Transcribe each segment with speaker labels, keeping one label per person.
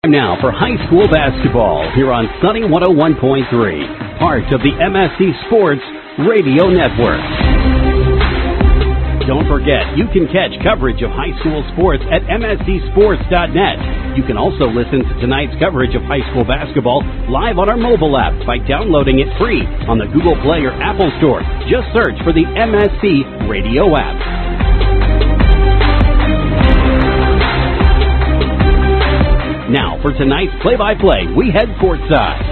Speaker 1: Now for high school basketball here on Sunny 101.3, part of the MSC Sports Radio Network. Don't forget, you can catch coverage of high school sports at mscsports.net. You can also listen to tonight's coverage of high school basketball live on our mobile app by downloading it free on the Google Play or Apple Store. Just search for the MSC Radio app. Now, for tonight's play-by-play, we head courtside.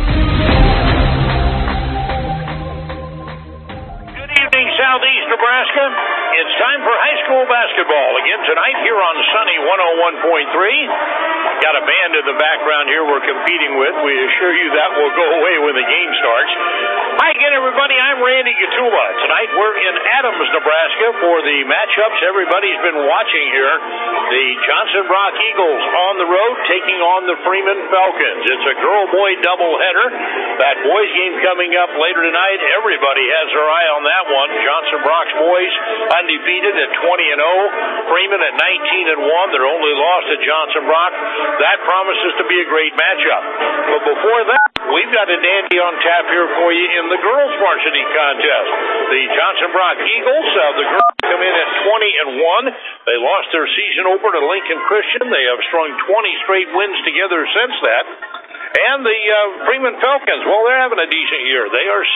Speaker 2: Good evening, Southeast Nebraska. It's time for high school basketball again tonight here on Sunny 101.3. Got a band in the background here we're competing with. We assure you that will go away when the game starts. Hi again, everybody. I'm Randy Gatula. Tonight we're in Adams, Nebraska for the matchups everybody's been watching here. The Johnson Brock Eagles on the road taking on the Freeman Falcons. It's a girl-boy doubleheader. That boys game coming up later tonight. Everybody has their eye on that one. Johnson Brock's boys undefeated at 20-0. Freeman at 19-1. Their only loss to Johnson Brock. That promises to be a great matchup. But before that, we've got a dandy on tap here for you in the girls' varsity contest. The Johnson Brock Eagles, the girls come in at 20-1. They lost their season opener to Lincoln Christian. They have strung 20 straight wins together since that. And the Freeman Falcons, well, they're having a decent year. They are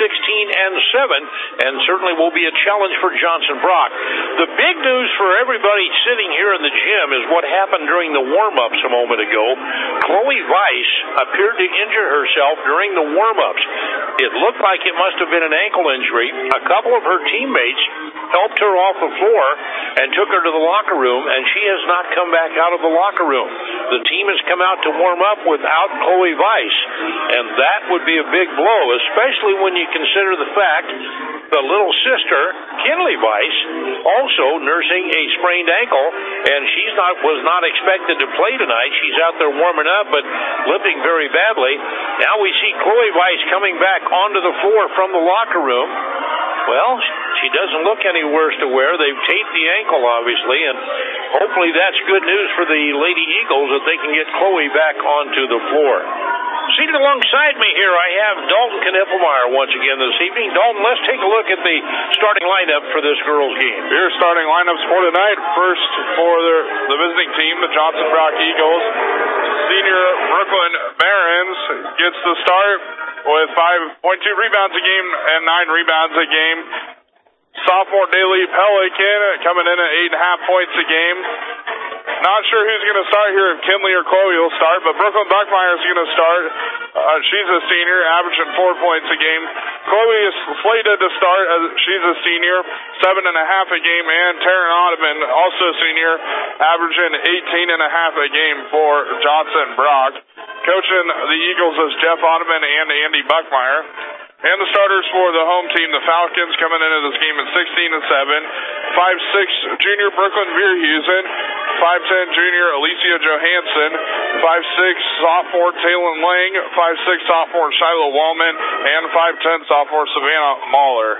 Speaker 2: 16-7, and certainly will be a challenge for Johnson Brock. The big news for everybody sitting here in the gym is what happened during the warm-ups a moment ago. Chloe Weiss appeared to injure herself during the warm-ups. It looked like it must have been an ankle injury. A couple of her teammates helped her off the floor and took her to the locker room, and she has not come back out of the locker room. The team has come out to warm up without Chloe Weiss, and that would be a big blow, especially when you consider the fact the little sister, Kinley Weiss, also nursing a sprained ankle, and was not expected to play tonight. She's out there warming up, but limping very badly. Now we see Chloe Weiss coming back onto the floor from the locker room. Well, she doesn't look any worse to wear. They've taped the ankle, obviously, and hopefully that's good news for the Lady Eagles that they can get Chloe back onto the floor. Seated alongside me here, I have Dalton Knippelmeyer once again this evening. Dalton, let's take a look at the starting lineup for this girls' game.
Speaker 3: Here are starting lineups for tonight. First, for the visiting team, the Johnson Brock Eagles. Senior Brooklyn Barons gets the start with 5.2 rebounds a game and 9 rebounds a game. Sophomore Daly Pelican coming in at 8.5 points a game. Not sure who's going to start here, if Kinley or Chloe will start, but Brooklyn Buckmeyer is going to start. She's a senior, averaging 4 points a game. Chloe is slated to start. She's a senior, 7.5 a game, and Taryn Ottoman, also senior, averaging 18.5 a game for Johnson Brock. Coaching the Eagles is Jeff Ottoman and Andy Buckmeyer. And the starters for the home team, the Falcons, coming into this game at 16-7. 5'6" junior Brooklyn Veerhusen, 5'10" junior Alicia Johansson, 5'6" sophomore Taylor Lang, 5'6" sophomore Shiloh Wallman, and 5'10" sophomore Savannah Mahler.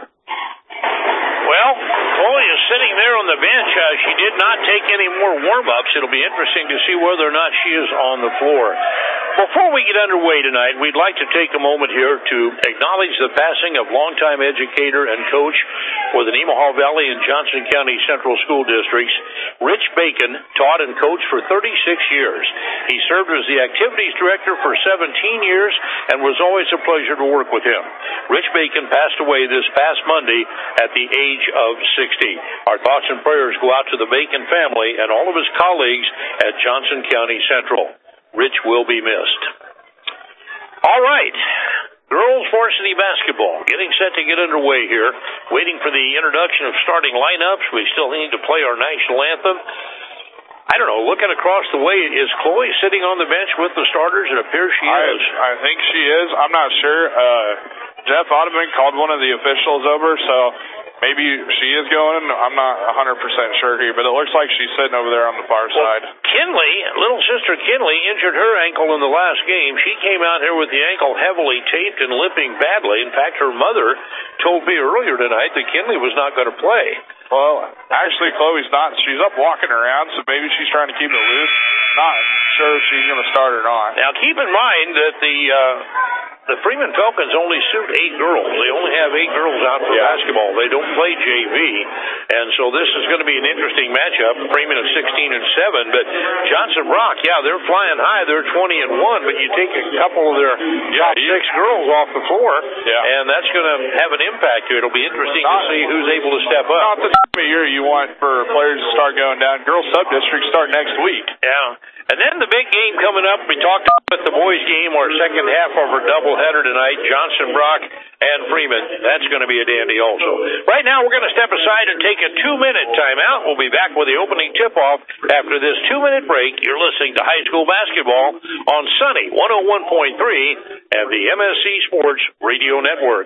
Speaker 2: Well, Chloe is sitting there on the bench. She did not take any more warm-ups. It'll be interesting to see whether or not she is on the floor. Before we get underway tonight, we'd like to take a moment here to acknowledge the passing of longtime educator and coach for the Nemaha Valley and Johnson County Central School Districts. Rich Bacon taught and coached for 36 years. He served as the activities director for 17 years and was always a pleasure to work with him. Rich Bacon passed away this past Monday at the age of 60. Our thoughts and prayers go out to the Bacon family and all of his colleagues at Johnson County Central. Rich will be missed. All right. Girls varsity basketball getting set to get underway here. Waiting for the introduction of starting lineups. We still need to play our national anthem. I don't know, looking across the way, is Chloe sitting on the bench with the starters? It appears she is.
Speaker 3: I think she is. I'm not sure. Jeff Ottoman called one of the officials over, so maybe she is going. I'm not 100% sure here, but it looks like she's sitting over there on the far side.
Speaker 2: Kinley, little sister Kinley, injured her ankle in the last game. She came out here with the ankle heavily taped and limping badly. In fact, her mother told me earlier tonight that Kinley was not going to play.
Speaker 3: Well, actually, Chloe's not. She's up walking around, so maybe she's trying to keep it loose. sure if she's going to start or not.
Speaker 2: Now, keep in mind that the Freeman Falcons only suit 8 girls. They only have 8 girls out for basketball. They don't play JV, and so this is going to be an interesting matchup. Freeman is 16-7, but Johnson Brock, they're flying high. They're 20-1, but you take a couple of their top 6 girls off the floor, and that's going to have an impact to it. It'll be interesting to see who's able to step up.
Speaker 3: Not the time of year you want for players to start going down. Girls sub-districts start next week.
Speaker 2: Yeah. And then the big game coming up, we talked about the boys' game, our second half of our doubleheader tonight, Johnson Brock and Freeman. That's going to be a dandy also. Right now, we're going to step aside and take a 2-minute timeout. We'll be back with the opening tip-off after this 2-minute break. You're listening to high school basketball on Sunny 101.3 and the MSC Sports Radio Network.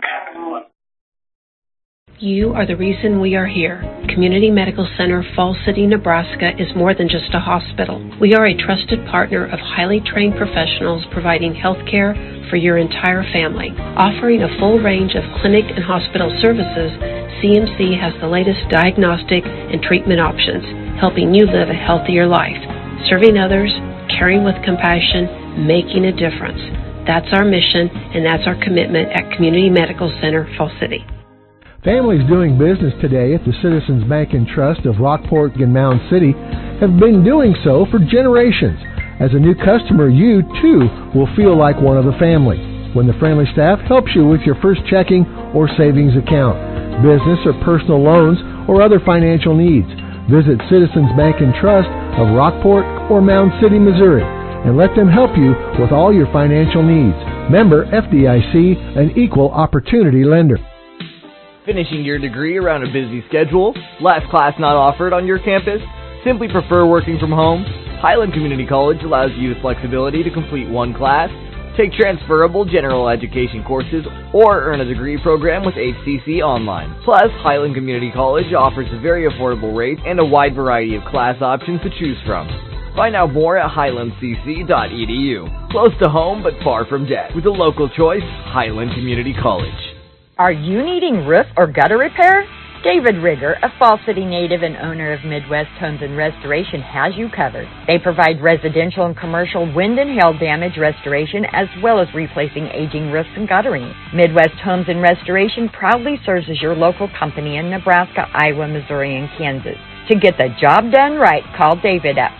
Speaker 4: You are the reason we are here. Community Medical Center, Falls City, Nebraska is more than just a hospital. We are a trusted partner of highly trained professionals providing health care for your entire family. Offering a full range of clinic and hospital services, CMC has the latest diagnostic and treatment options, helping you live a healthier life. Serving others, caring with compassion, making a difference. That's our mission, and that's our commitment at Community Medical Center, Falls City.
Speaker 5: Families doing business today at the Citizens Bank and Trust of Rockport and Mound City have been doing so for generations. As a new customer, you, too, will feel like one of the family when the friendly staff helps you with your first checking or savings account, business or personal loans, or other financial needs. Visit Citizens Bank and Trust of Rockport or Mound City, Missouri, and let them help you with all your financial needs. Member FDIC, an equal opportunity lender.
Speaker 6: Finishing your degree around a busy schedule? Last class not offered on your campus? Simply prefer working from home? Highland Community College allows you the flexibility to complete one class, take transferable general education courses, or earn a degree program with HCC Online. Plus, Highland Community College offers a very affordable rate and a wide variety of class options to choose from. Find out more at highlandcc.edu. Close to home but far from debt. With a local choice, Highland Community College.
Speaker 7: Are you needing roof or gutter repair? David Rigger, a Falls City native and owner of Midwest Homes and Restoration, has you covered. They provide residential and commercial wind and hail damage restoration as well as replacing aging roofs and guttering. Midwest Homes and Restoration proudly serves as your local company in Nebraska, Iowa, Missouri, and Kansas. To get the job done right, call David at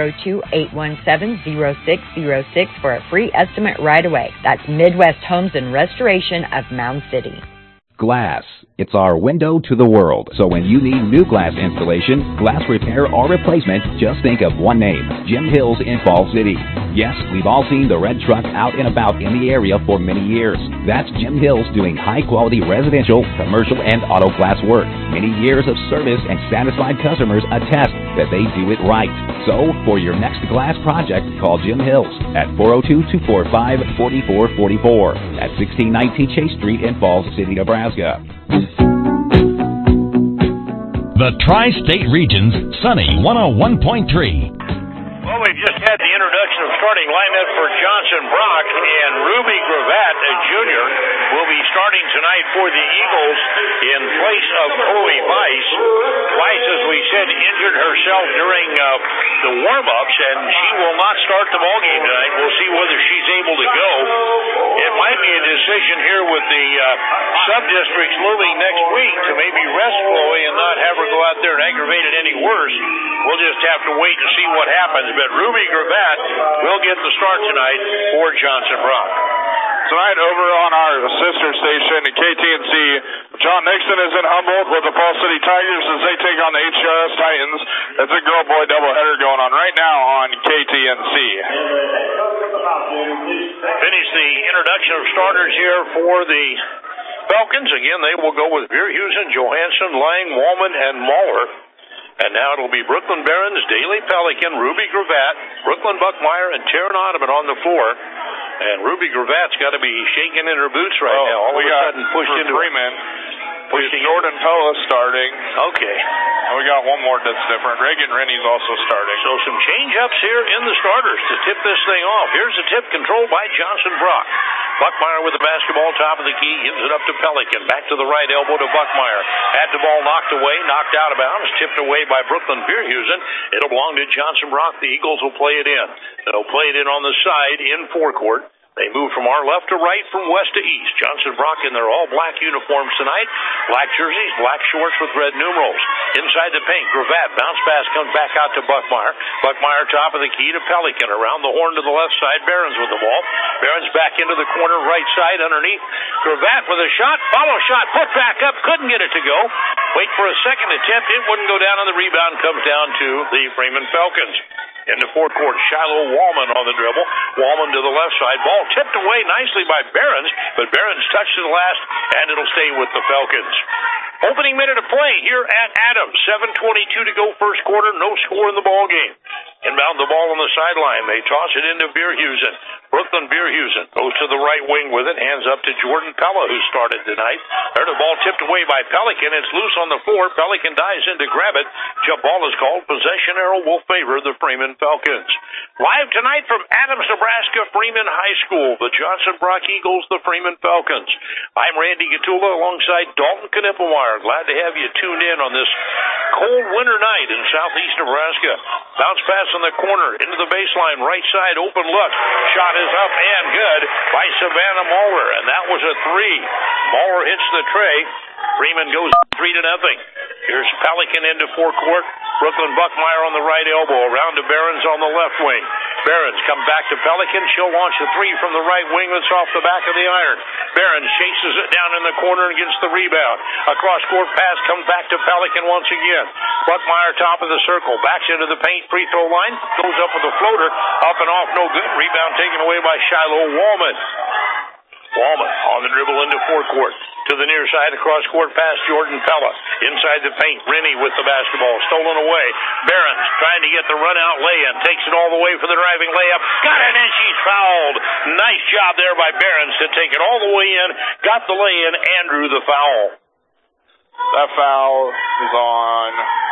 Speaker 7: 402-817-0606 for a free estimate right away. That's Midwest Homes and Restoration of Mound City.
Speaker 8: Glass. It's our window to the world. So when you need new glass installation, glass repair, or replacement, just think of one name, Jim Hills in Falls City. Yes, we've all seen the red truck out and about in the area for many years. That's Jim Hills doing high-quality residential, commercial, and auto glass work. Many years of service and satisfied customers attest that they do it right. So, for your next glass project, call Jim Hills at 402-245-4444 at 1619 Chase Street in Falls City, Nebraska.
Speaker 9: The Tri-State Region's Sunny 101.3.
Speaker 2: Well, we've just had the introduction of starting lineup for Johnson Brock, and Ruby Gravatt, a junior, will be starting tonight for the Eagles in place of Chloe Weiss. Weiss, as we said, injured herself during the warm-ups, and she will not start the ballgame tonight. We'll see whether she's able to go. It might be a decision here with the sub-districts looming next week to maybe rest Chloe and not have her go out there and aggravate it any worse. We'll just have to wait and see what happens. But Ruby Gravatt will get the start tonight for Johnson Brock.
Speaker 3: Tonight over on our sister station at KTNC, John Nixon is in Humboldt with the Falls City Tigers as they take on the HCRS Titans. It's a girl-boy doubleheader going on right now on KTNC.
Speaker 2: Finish the introduction of starters here for the Falcons. Again, they will go with Verhusen, Johansson, Lang, Wallman, and Mahler. And now it'll be Brooklyn Barons, Daly Pelican, Ruby Gravatt, Brooklyn Buckmeyer, and Taryn Ottoman on the floor. And Ruby Gravatt's got to be shaking in her boots right now. All of a sudden pushed into
Speaker 3: Freeman. Jordan Pella starting.
Speaker 2: Okay.
Speaker 3: And we got one more that's different. Reagan Rennie's also starting.
Speaker 2: So some change-ups here in the starters to tip this thing off. Here's the tip controlled by Johnson Brock. Buckmeyer with the basketball, top of the key, gives it up to Pelican. Back to the right elbow to Buckmeyer. Had the ball knocked away, knocked out of bounds, tipped away by Brooklyn Beerhusen. It'll belong to Johnson Brock. The Eagles will play it in. They'll play it in on the side in forecourt. They move from our left to right, from west to east. Johnson Brock in their all-black uniforms tonight. Black jerseys, black shorts with red numerals. Inside the paint, Gravatt. Bounce pass comes back out to Buckmeyer. Buckmeyer top of the key to Pelican. Around the horn to the left side, Behrens with the ball. Behrens back into the corner, right side underneath. Gravatt with a shot. Follow shot. Put back up. Couldn't get it to go. Wait for a second attempt. It wouldn't go down on the rebound. Comes down to the Freeman Falcons. In the forecourt, Shiloh Wallman on the dribble. Wallman to the left side. Ball tipped away nicely by Behrens, but Behrens touched it last, and it'll stay with the Falcons. Opening minute of play here at Adams. 7:22 to go first quarter. No score in the ball game. Inbound the ball on the sideline. They toss it into Beerhusen. Brooklyn Beerhusen goes to the right wing with it. Hands up to Jordan Pella, who started tonight. There's the ball tipped away by Pelican. It's loose on the floor. Pelican dives in to grab it. Jump ball is called. Possession arrow will favor the Freeman Falcons. Live tonight from Adams, Nebraska, Freeman High School. The Johnson Brock Eagles, the Freeman Falcons. I'm Randy Gatula alongside Dalton Knippelmeyer. Glad to have you tuned in on this cold winter night in southeast Nebraska. Bounce pass in the corner, into the baseline, right side, open look. Shot is up and good by Savannah Mauler, and that was a three. Mauler hits the tray. Freeman goes 3-0. Here's Pelican into forecourt. Brooklyn Buckmeyer on the right elbow. Around to Behrens on the left wing. Behrens come back to Pelican. She'll launch a three from the right wing that's off the back of the iron. Behrens chases it down in the corner and gets the rebound. A cross-court pass comes back to Pelican once again. Buckmeyer top of the circle. Backs into the paint free throw line. Goes up with a floater. Up and off, no good. Rebound taken away by Shiloh Wallman. Wallman on the dribble into forecourt. To the near side, across court pass, Jordan Pella. Inside the paint, Rennie with the basketball. Stolen away. Behrens trying to get the run-out lay-in. Takes it all the way for the driving layup. Got it, and she's fouled. Nice job there by Behrens to take it all the way in. Got the lay-in and drew the foul.
Speaker 3: That foul is on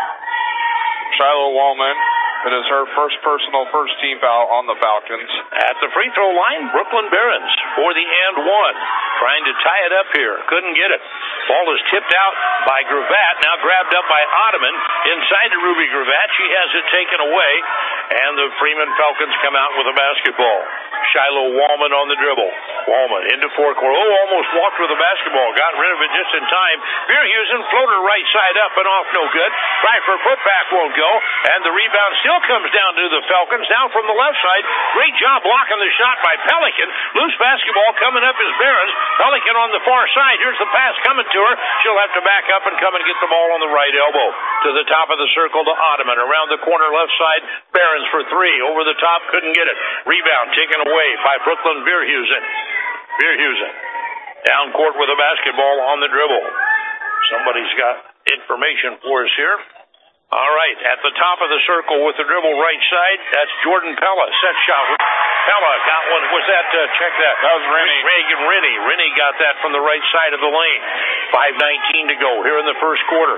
Speaker 3: Shiloh Wallman. It is her first personal, first team foul on the Falcons.
Speaker 2: At the free throw line, Brooklyn Behrens for the and one. Trying to tie it up here. Couldn't get it. Ball is tipped out by Gravatt. Now grabbed up by Ottoman. Inside to Ruby Gravatt. She has it taken away. And the Freeman Falcons come out with a basketball. Shiloh Wallman on the dribble. Wallman into forecourt. Oh, almost walked with the basketball. Got rid of it just in time. Beerhusen floater right side up and off, no good. Try for putback, won't go. And the rebound still comes down to the Falcons. Down from the left side. Great job blocking the shot by Pelican. Loose basketball coming up is Behrens. Pelican on the far side. Here's the pass coming to her. She'll have to back up and come and get the ball on the right elbow. To the top of the circle to Ottoman. Around the corner left side. Behrens for three. Over the top. Couldn't get it. Rebound taken away by Brooklyn Beerhusen. Beerhusen. Down court with a basketball on the dribble. Somebody's got information for us here. All right, at the top of the circle with the dribble right side, that's Jordan Pella. Set shot. Pella got one. Was that, check that.
Speaker 3: That was Rennie.
Speaker 2: Reagan Rennie. Rennie got that from the right side of the lane. 5:19 to go here in the first quarter.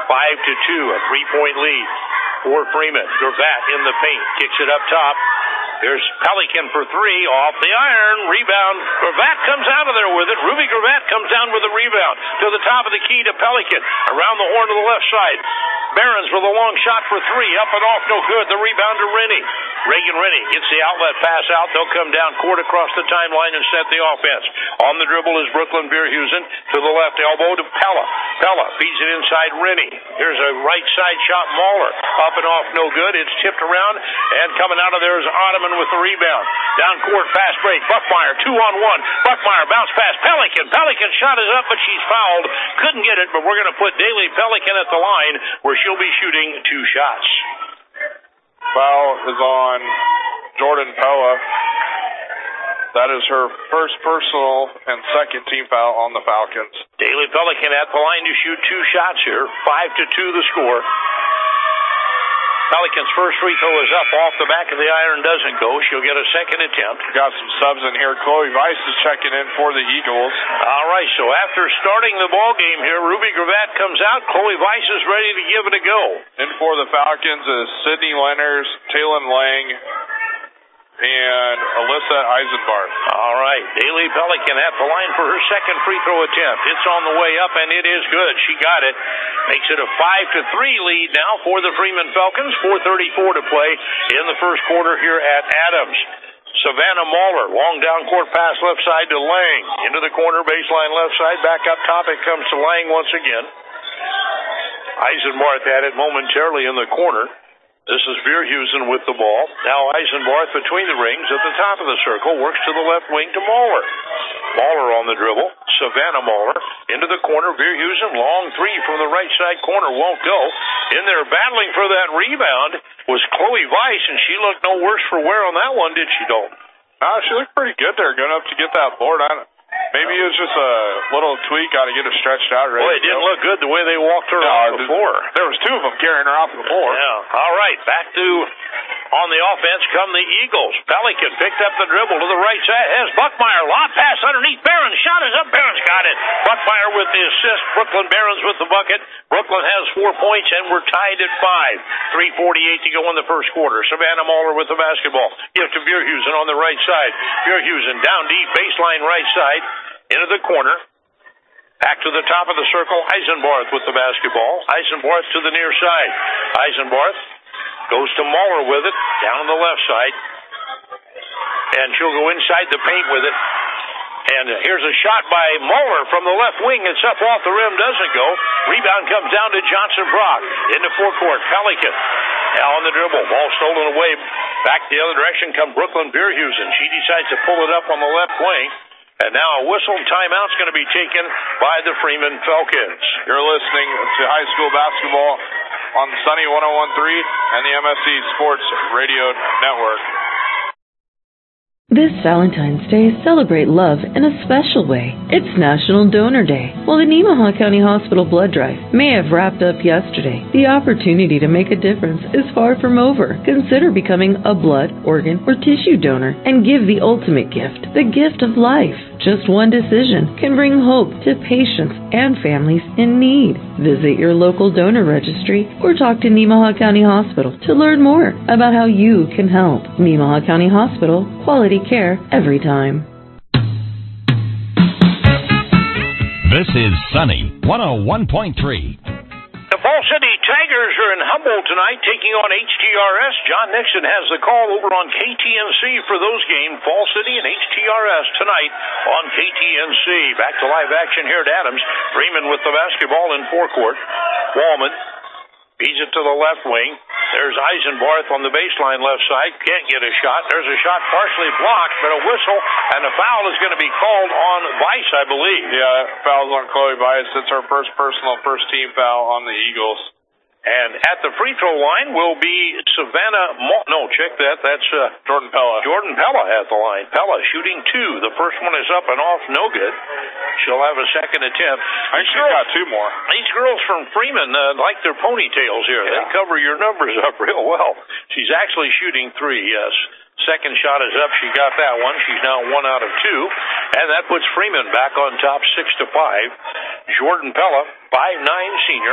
Speaker 2: 5-2, a 3-point lead for Freeman. Gravatt in the paint. Kicks it up top. There's Pelican for three, off the iron, rebound. Gravatt comes out of there with it. Ruby Gravatt comes down with a rebound. To the top of the key to Pelican. Around the horn to the left side. Behrens with a long shot for three, up and off, no good. The rebound to Rennie. Reagan Rennie gets the outlet pass out. They'll come down court across the timeline and set the offense. On the dribble is Brooklyn Beerhusen. To the left elbow to Pella. Pella feeds it inside Rennie. Here's a right side shot, Mauler. Up and off, no good. It's tipped around, and coming out of there is Ottoman with the rebound. Down court, fast break. Buckmeyer, 2-on-1. Buckmeyer, bounce pass. Pelican. Pelican shot is up, but she's fouled. Couldn't get it, but we're going to put Daly Pelican at the line where she'll be shooting two shots.
Speaker 3: Foul is on Jordan Pella. That is her first personal and second team foul on the Falcons.
Speaker 2: Daly Pelican at the line to shoot two shots here. 5-2 the score. Pelican's first free throw is up off the back of the iron, doesn't go. She'll get a second attempt.
Speaker 3: Got some subs in here. Chloe Weiss is checking in for the Eagles.
Speaker 2: All right, so after starting the ball game here, Ruby Gravatt comes out. Chloe Weiss is ready to give it a go.
Speaker 3: In for the Falcons is Sydney Lenners, Taylon Lang, and Alyssa Eisenbarth.
Speaker 2: All right, Daly Pelican at the line for her second free throw attempt. It's on the way up, and it is good. She got it. Makes it a 5-3 lead now for the Freeman Falcons. 4:34 to play in the first quarter here at Adams. Savannah Mahler, long down court pass left side to Lang. Into the corner, baseline left side. Back up top, it comes to Lang once again. Eisenbarth had it momentarily in the corner. This is Veerhusen with the ball. Now Eisenbarth between the rings at the top of the circle. Works to the left wing to Mahler. Mahler on the dribble. Savannah Mahler into the corner. Veerhusen, long three from the right side corner. Won't go. In there battling for that rebound was Chloe Weiss, and she looked no worse for wear on that one, did she, Dalton?
Speaker 3: She looked pretty good there, good enough to get that board on it. Maybe it was just a little tweak, got to get her stretched out.
Speaker 2: Boy, it didn't look good the way they walked her off the floor.
Speaker 3: There was two of them carrying her off the floor.
Speaker 2: Yeah. All right, back to on the offense come the Eagles. Pelican picked up the dribble to the right side. Has Buckmeyer. Lob pass underneath Barron. Shot is up. Barron's got it. Buckmeyer with the assist. Brooklyn Barron's with the bucket. Brooklyn has 4 points, and we're tied at 5. 3:48 to go in the first quarter. Savannah Mahler with the basketball. Give to Veerhusen on the right side. Veerhusen down deep, baseline right side. Into the corner. Back to the top of the circle. Eisenbarth with the basketball. Eisenbarth to the near side. Eisenbarth goes to Mahler with it. Down on the left side. And she'll go inside the paint with it. And here's a shot by Mahler from the left wing. It's up off the rim. Doesn't go. Rebound comes down to Johnson Brock. Into forecourt. Pelican. Now on the dribble. Ball stolen away. Back the other direction come Brooklyn Veerhusen. She decides to pull it up on the left wing. And now a whistle timeout's going to be taken by the Freeman Falcons.
Speaker 3: You're listening to high school basketball on Sunny 101.3 and the MSC Sports Radio Network.
Speaker 10: This Valentine's Day, celebrate love in a special way. It's National Donor Day. While the Nemaha County Hospital blood drive may have wrapped up yesterday, the opportunity to make a difference is far from over. Consider becoming a blood, organ, or tissue donor and give the ultimate gift, the gift of life. Just one decision can bring hope to patients and families in need. Visit your local donor registry or talk to Nemaha County Hospital to learn more about how you can help. Nemaha County Hospital, quality care every time.
Speaker 9: This is Sunny 101.3.
Speaker 2: The Fall City Tigers are in Humboldt tonight taking on HTRS. John Nixon has the call over on KTNC for those games. Fall City and HTRS tonight on KTNC. Back to live action here at Adams. Freeman with the basketball in forecourt. Wallman feeds it to the left wing. There's Eisenbarth on the baseline left side. Can't get a shot. There's a shot partially blocked, but a whistle, and a foul is going to be called on Weiss, I believe.
Speaker 3: Yeah, foul's on Chloe Weiss. It's her first personal, first team foul on the Eagles.
Speaker 2: And at the free throw line will be Savannah. Check that. That's
Speaker 3: Jordan Pella.
Speaker 2: Jordan Pella at the line. Pella shooting 2. The first one is up and off. No good. She'll have a second attempt.
Speaker 3: I think she's got 2 more.
Speaker 2: These girls from Freeman like their ponytails here. Yeah. They cover your numbers up real well. She's actually shooting 3, yes. Second shot is up. She got that one. She's now 1 out of 2. And that puts Freeman back on top 6-5. Jordan Pella, 5'9" senior,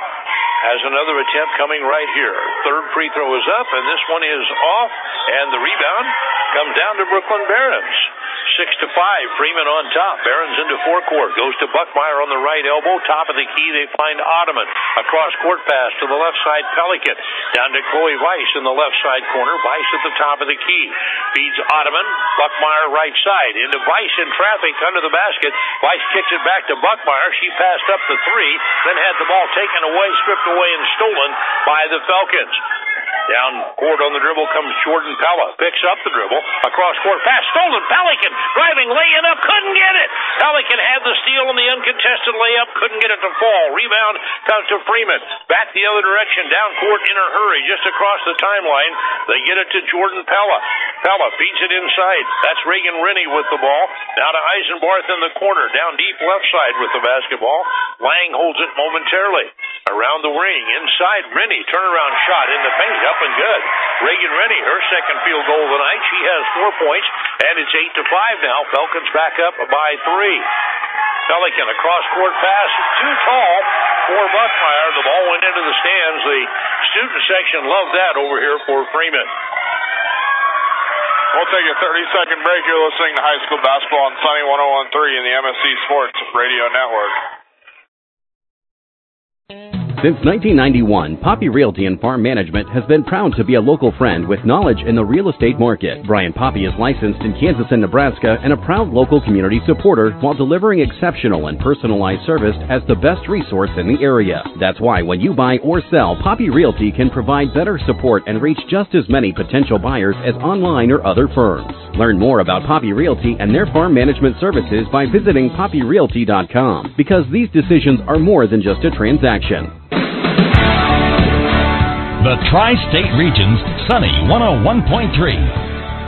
Speaker 2: has another attempt coming right here. Third free throw is up, and this one is off. And the rebound comes down to Brooklyn Barons. 6-5, Freeman on top. Barons into forecourt. Goes to Buckmeyer on the right elbow. Top of the key, they find Ottoman. Across court pass to the left side, Pelican. Down to Chloe Weiss in the left side corner. Weiss at the top of the key. Feeds Ottoman. Buckmeyer right side. Into Weiss in traffic under the basket. Weiss kicks it back to Buckmeyer. She passed up the 3, then had the ball taken away, stripped away, and stolen by the Falcons. Down court on the dribble comes Jordan Pella. Picks up the dribble. Across court pass. Stolen. Pelican driving, laying up. Couldn't get it. Pelican had the steal in the uncontested layup. Couldn't get it to fall. Rebound comes to Freeman. Back the other direction. Down court in a hurry. Just across the timeline. They get it to Jordan Pella. Pella feeds it inside. That's Reagan Rennie with the ball. Now to Eisenbarth in the corner. Down deep left side with the basketball. Lang holds it momentarily. Around the ring, inside Rennie, turnaround shot in the paint, up and good. Reagan Rennie, her second field goal of the night. She has 4 points, and it's 8-5 now. Falcons back up by 3. Pelican, a cross-court pass, too tall for Buckmeyer. The ball went into the stands. The student section loved that over here for Freeman.
Speaker 3: We'll take a 30-second break. You're listening to high school basketball on Sunny 101.3 in the MSC Sports Radio Network.
Speaker 1: Since 1991, Poppy Realty and Farm Management has been proud to be a local friend with knowledge in the real estate market. Brian Poppy is licensed in Kansas and Nebraska and a proud local community supporter while delivering exceptional and personalized service as the best resource in the area. That's why when you buy or sell, Poppy Realty can provide better support and reach just as many potential buyers as online or other firms. Learn more about Poppy Realty and their farm management services by visiting poppyrealty.com, because these decisions are more than just a transaction.
Speaker 9: The Tri-State Region's Sunny 101.3.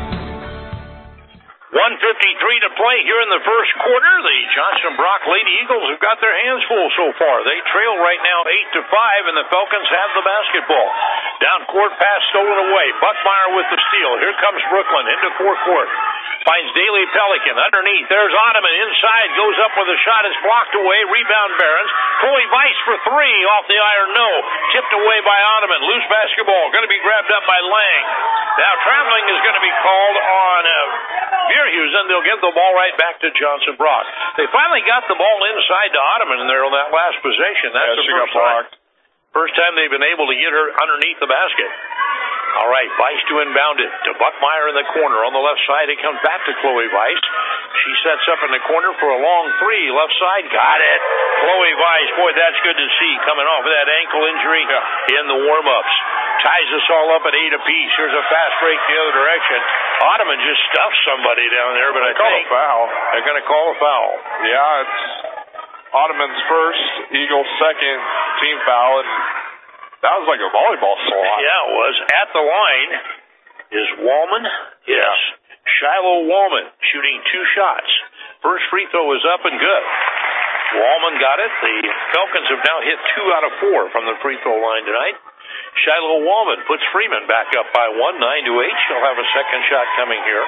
Speaker 2: 1:53 to play here in the first quarter. The Johnson Brock Lady Eagles have got their hands full so far. They trail right now 8-5, and the Falcons have the basketball. Down court pass stolen away. Buckmeyer with the steal. Here comes Brooklyn into forecourt. Finds Daly Pelican underneath. There's Ottoman inside. Goes up with a shot. It's blocked away. Rebound Barons. Chloe Weiss for 3 off the iron. No. Tipped away by Ottoman. Loose basketball. Going to be grabbed up by Lang. Now traveling is going to be called on Vierhusen. They'll give the ball right back to Johnson Brock. They finally got the ball inside to Ottoman there on that last possession. That's the first time. First time they've been able to get her underneath the basket. All right, Weiss to inbound it to Buckmeyer in the corner. On the left side, it comes back to Chloe Weiss. She sets up in the corner for a long 3. Left side, got it. Chloe Weiss, boy, that's good to see, coming off of that ankle injury in the warm-ups. Ties us all up at 8 apiece. Here's a fast break the other direction. Ottoman just stuffed somebody down there, but I think they're going to call a foul.
Speaker 3: Yeah, it's Ottoman's first, Eagles' second team foul, and that was like a volleyball swat.
Speaker 2: Yeah, it was. At the line is Wallman. Yes. Shiloh Wallman shooting 2 shots. First free throw is up and good. Wallman got it. The Falcons have now hit 2 out of 4 from the free throw line tonight. Shiloh Wallman puts Freeman back up by 1, 9-8. She'll have a second shot coming here.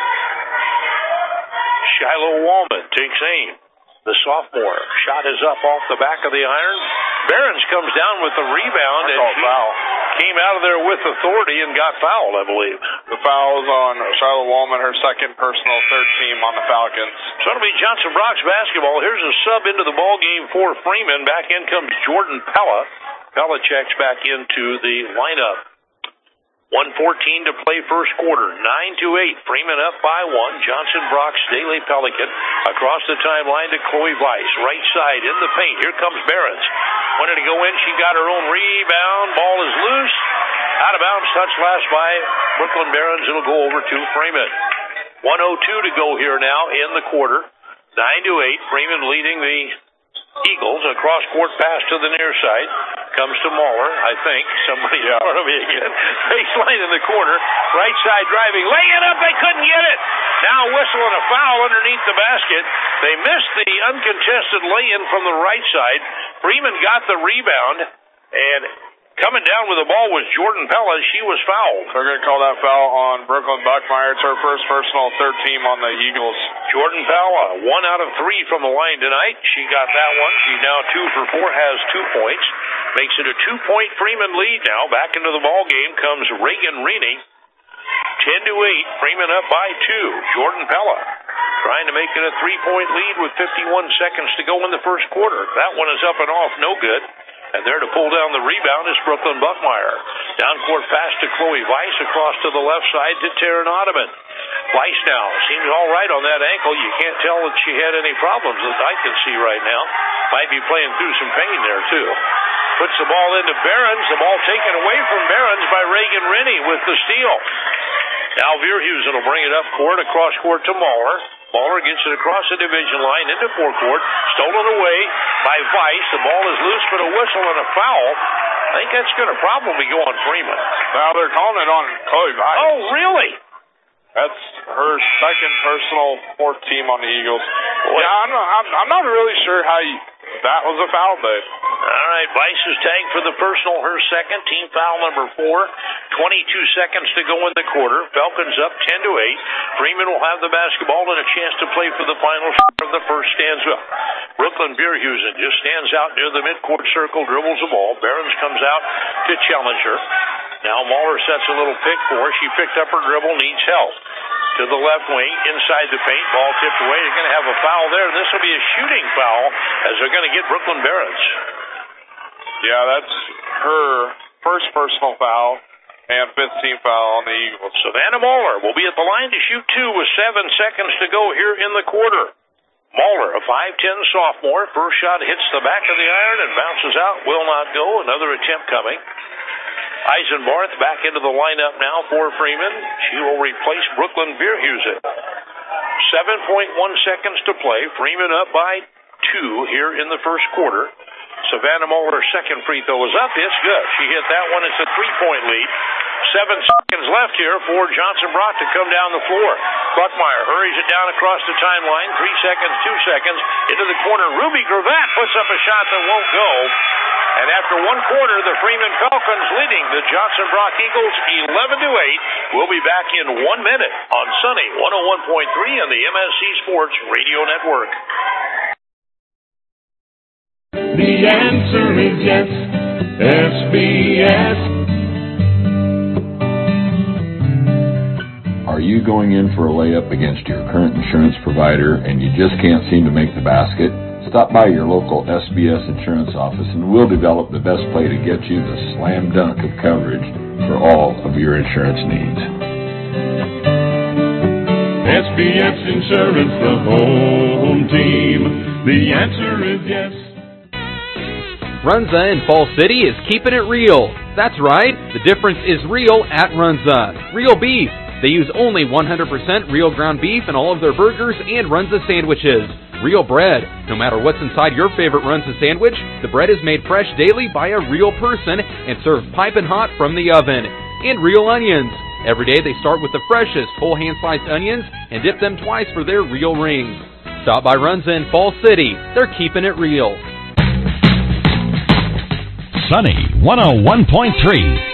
Speaker 2: Shiloh Wallman takes aim. The sophomore shot is up off the back of the iron. Barons comes down with the rebound, and she came out of there with authority and got fouled, I believe.
Speaker 3: The foul is on Shiloh Wallman, her second personal, third team on the Falcons.
Speaker 2: So it'll be Johnson Brock's basketball. Here's a sub into the ball game for Freeman. Back in comes Jordan Pella. Pella checks back into the lineup. 1:14 to play first quarter. 9-8. Freeman up by 1. Johnson Brock's Daly Pelican across the timeline to Chloe Weiss. Right side in the paint. Here comes Barons. Wanted to go in. She got her own rebound. Ball is loose. Out of bounds. Touch last by Brooklyn Barons. It'll go over to Freeman. 1:02 to go here now in the quarter. 9-8. Freeman leading the Eagles. A cross-court pass to the near side. Comes to Mahler, I think. Somebody in front of me again. Baseline in the corner. Right side driving. Lay it up. They couldn't get it. Now whistle and a foul underneath the basket. They missed the uncontested lay-in from the right side. Freeman got the rebound. And coming down with the ball was Jordan Pella. She was fouled.
Speaker 3: They're going to call that foul on Brooklyn Buckmeyer. It's her first personal, third team on the Eagles.
Speaker 2: Jordan Pella, 1 out of 3 from the line tonight. She got that one. She's now 2 for 4, has 2 points. Makes it a 2-point Freeman lead now. Back into the ball game comes Reagan Reaney. 10-8. Freeman up by 2. Jordan Pella trying to make it a 3-point lead with 51 seconds to go in the first quarter. That one is up and off, no good. And there to pull down the rebound is Brooklyn Buckmeyer. Down court pass to Chloe Weiss across to the left side to Taryn Ottoman. Weiss now seems all right on that ankle. You can't tell that she had any problems that I can see right now. Might be playing through some pain there too. Puts the ball into Barons. The ball taken away from Barons by Reagan Rennie with the steal. Now Vierhusen will bring it up court, across court to Mahler. Mahler gets it across the division line into forecourt. Stolen away by Weiss. The ball is loose, but a whistle and a foul. I think that's going to probably go on Freeman.
Speaker 3: Now they're calling it on Chloe Weiss.
Speaker 2: Oh, really?
Speaker 3: That's her second personal, fourth team on the Eagles. Yeah, I'm not really sure how that was a foul, but
Speaker 2: All right, Weiss is tagged for the personal, her second, team foul number 4. 22 seconds to go in the quarter. Falcons up 10-8. Freeman will have the basketball and a chance to play for the final shot of the first stanza. Brooklyn Beerhusen just stands out near the midcourt circle, dribbles the ball. Behrens comes out to challenge her. Now Mahler sets a little pick for her. She picked up her dribble, needs help. To the left wing, inside the paint, ball tipped away. They're going to have a foul there. This will be a shooting foul as they're going to get Brooklyn Behrens.
Speaker 3: Yeah, that's her first personal foul and 5th team foul on the Eagles.
Speaker 2: Savannah Mahler will be at the line to shoot 2 with 7 seconds to go here in the quarter. Mahler, a 5'10 sophomore. First shot hits the back of the iron and bounces out. Will not go. Another attempt coming. Eisenbarth back into the lineup now for Freeman. She will replace Brooklyn Beerhusen. 7.1 seconds to play. Freeman up by 2 here in the first quarter. Savannah Mahler's second free throw is up. It's good. She hit that one. It's a 3-point lead. 7 seconds left here for Johnson Brock to come down the floor. Buckmeyer hurries it down across the timeline. 3 seconds, 2 seconds. Into the corner. Ruby Gravatt puts up a shot that won't go. And after 1 quarter, the Freeman Falcons leading the Johnson Brock Eagles 11-8. We'll be back in 1 minute on Sunny 101.3 and the MSC Sports Radio Network.
Speaker 11: The answer is yes, SBS.
Speaker 12: Are you going in for a layup against your current insurance provider and you just can't seem to make the basket? Stop by your local SBS insurance office and we'll develop the best play to get you the slam dunk of coverage for all of your insurance needs.
Speaker 11: SBS Insurance, the home team. The answer is yes.
Speaker 13: Runza in Fall City is keeping it real. That's right, the difference is real at Runza. Real beef. They use only 100% real ground beef in all of their burgers and Runza sandwiches. Real bread. No matter what's inside your favorite Runza sandwich, the bread is made fresh daily by a real person and served piping hot from the oven. And real onions. Every day they start with the freshest whole hand-sliced onions and dip them twice for their real rings. Stop by Runza in Fall City. They're keeping it real.
Speaker 9: Sunny 101.3.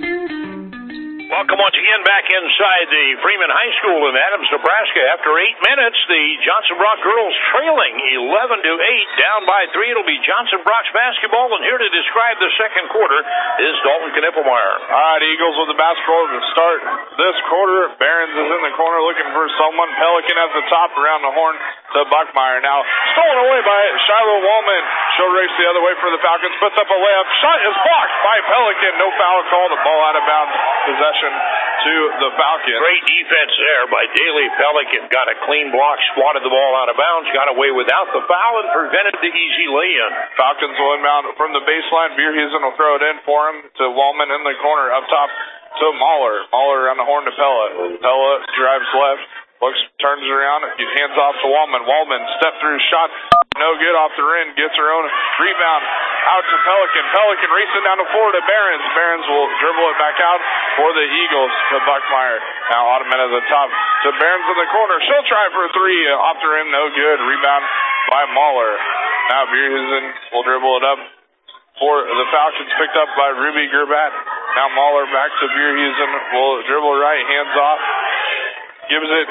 Speaker 2: Welcome once again back inside the Freeman High School in Adams, Nebraska. After 8 minutes, the Johnson Brock girls trailing 11-8, down by 3. It'll be Johnson Brock's basketball, and here to describe the second quarter is Dalton Knippelmeyer.
Speaker 3: All right, Eagles with the basketball to start this quarter. Behrens is in the corner looking for someone. Pelican at the top around the horn to Buckmeyer. Now stolen away by Shiloh Wallman. She'll race the other way for the Falcons. Puts up a layup. Shot is blocked by Pelican. No foul call. The ball out of bounds. Possession to the Falcons.
Speaker 2: Great defense there by Daly. Pelican got a clean block, swatted the ball out of bounds, got away without the foul, and prevented the easy lay-in.
Speaker 3: Falcons will inbound from the baseline. Beerhusen will throw it in for him to Wallman in the corner up top to Mahler. Mahler around the horn to Pella. Pella drives left. Looks, turns around, hands off to Wallman. Wallman step through shot, no good off the rim, gets her own rebound out to Pelican. Pelican racing down the floor to Behrens. Behrens will dribble it back out for the Eagles to Buckmeyer. Now Ottoman at the top to Behrens in the corner. She'll try for a 3 off the rim, no good. Rebound by Mahler. Now Beerhusen will dribble it up for the Falcons, picked up by Ruby Gravatt. Now Mahler back to Beerhusen, will dribble right, hands off. Gives it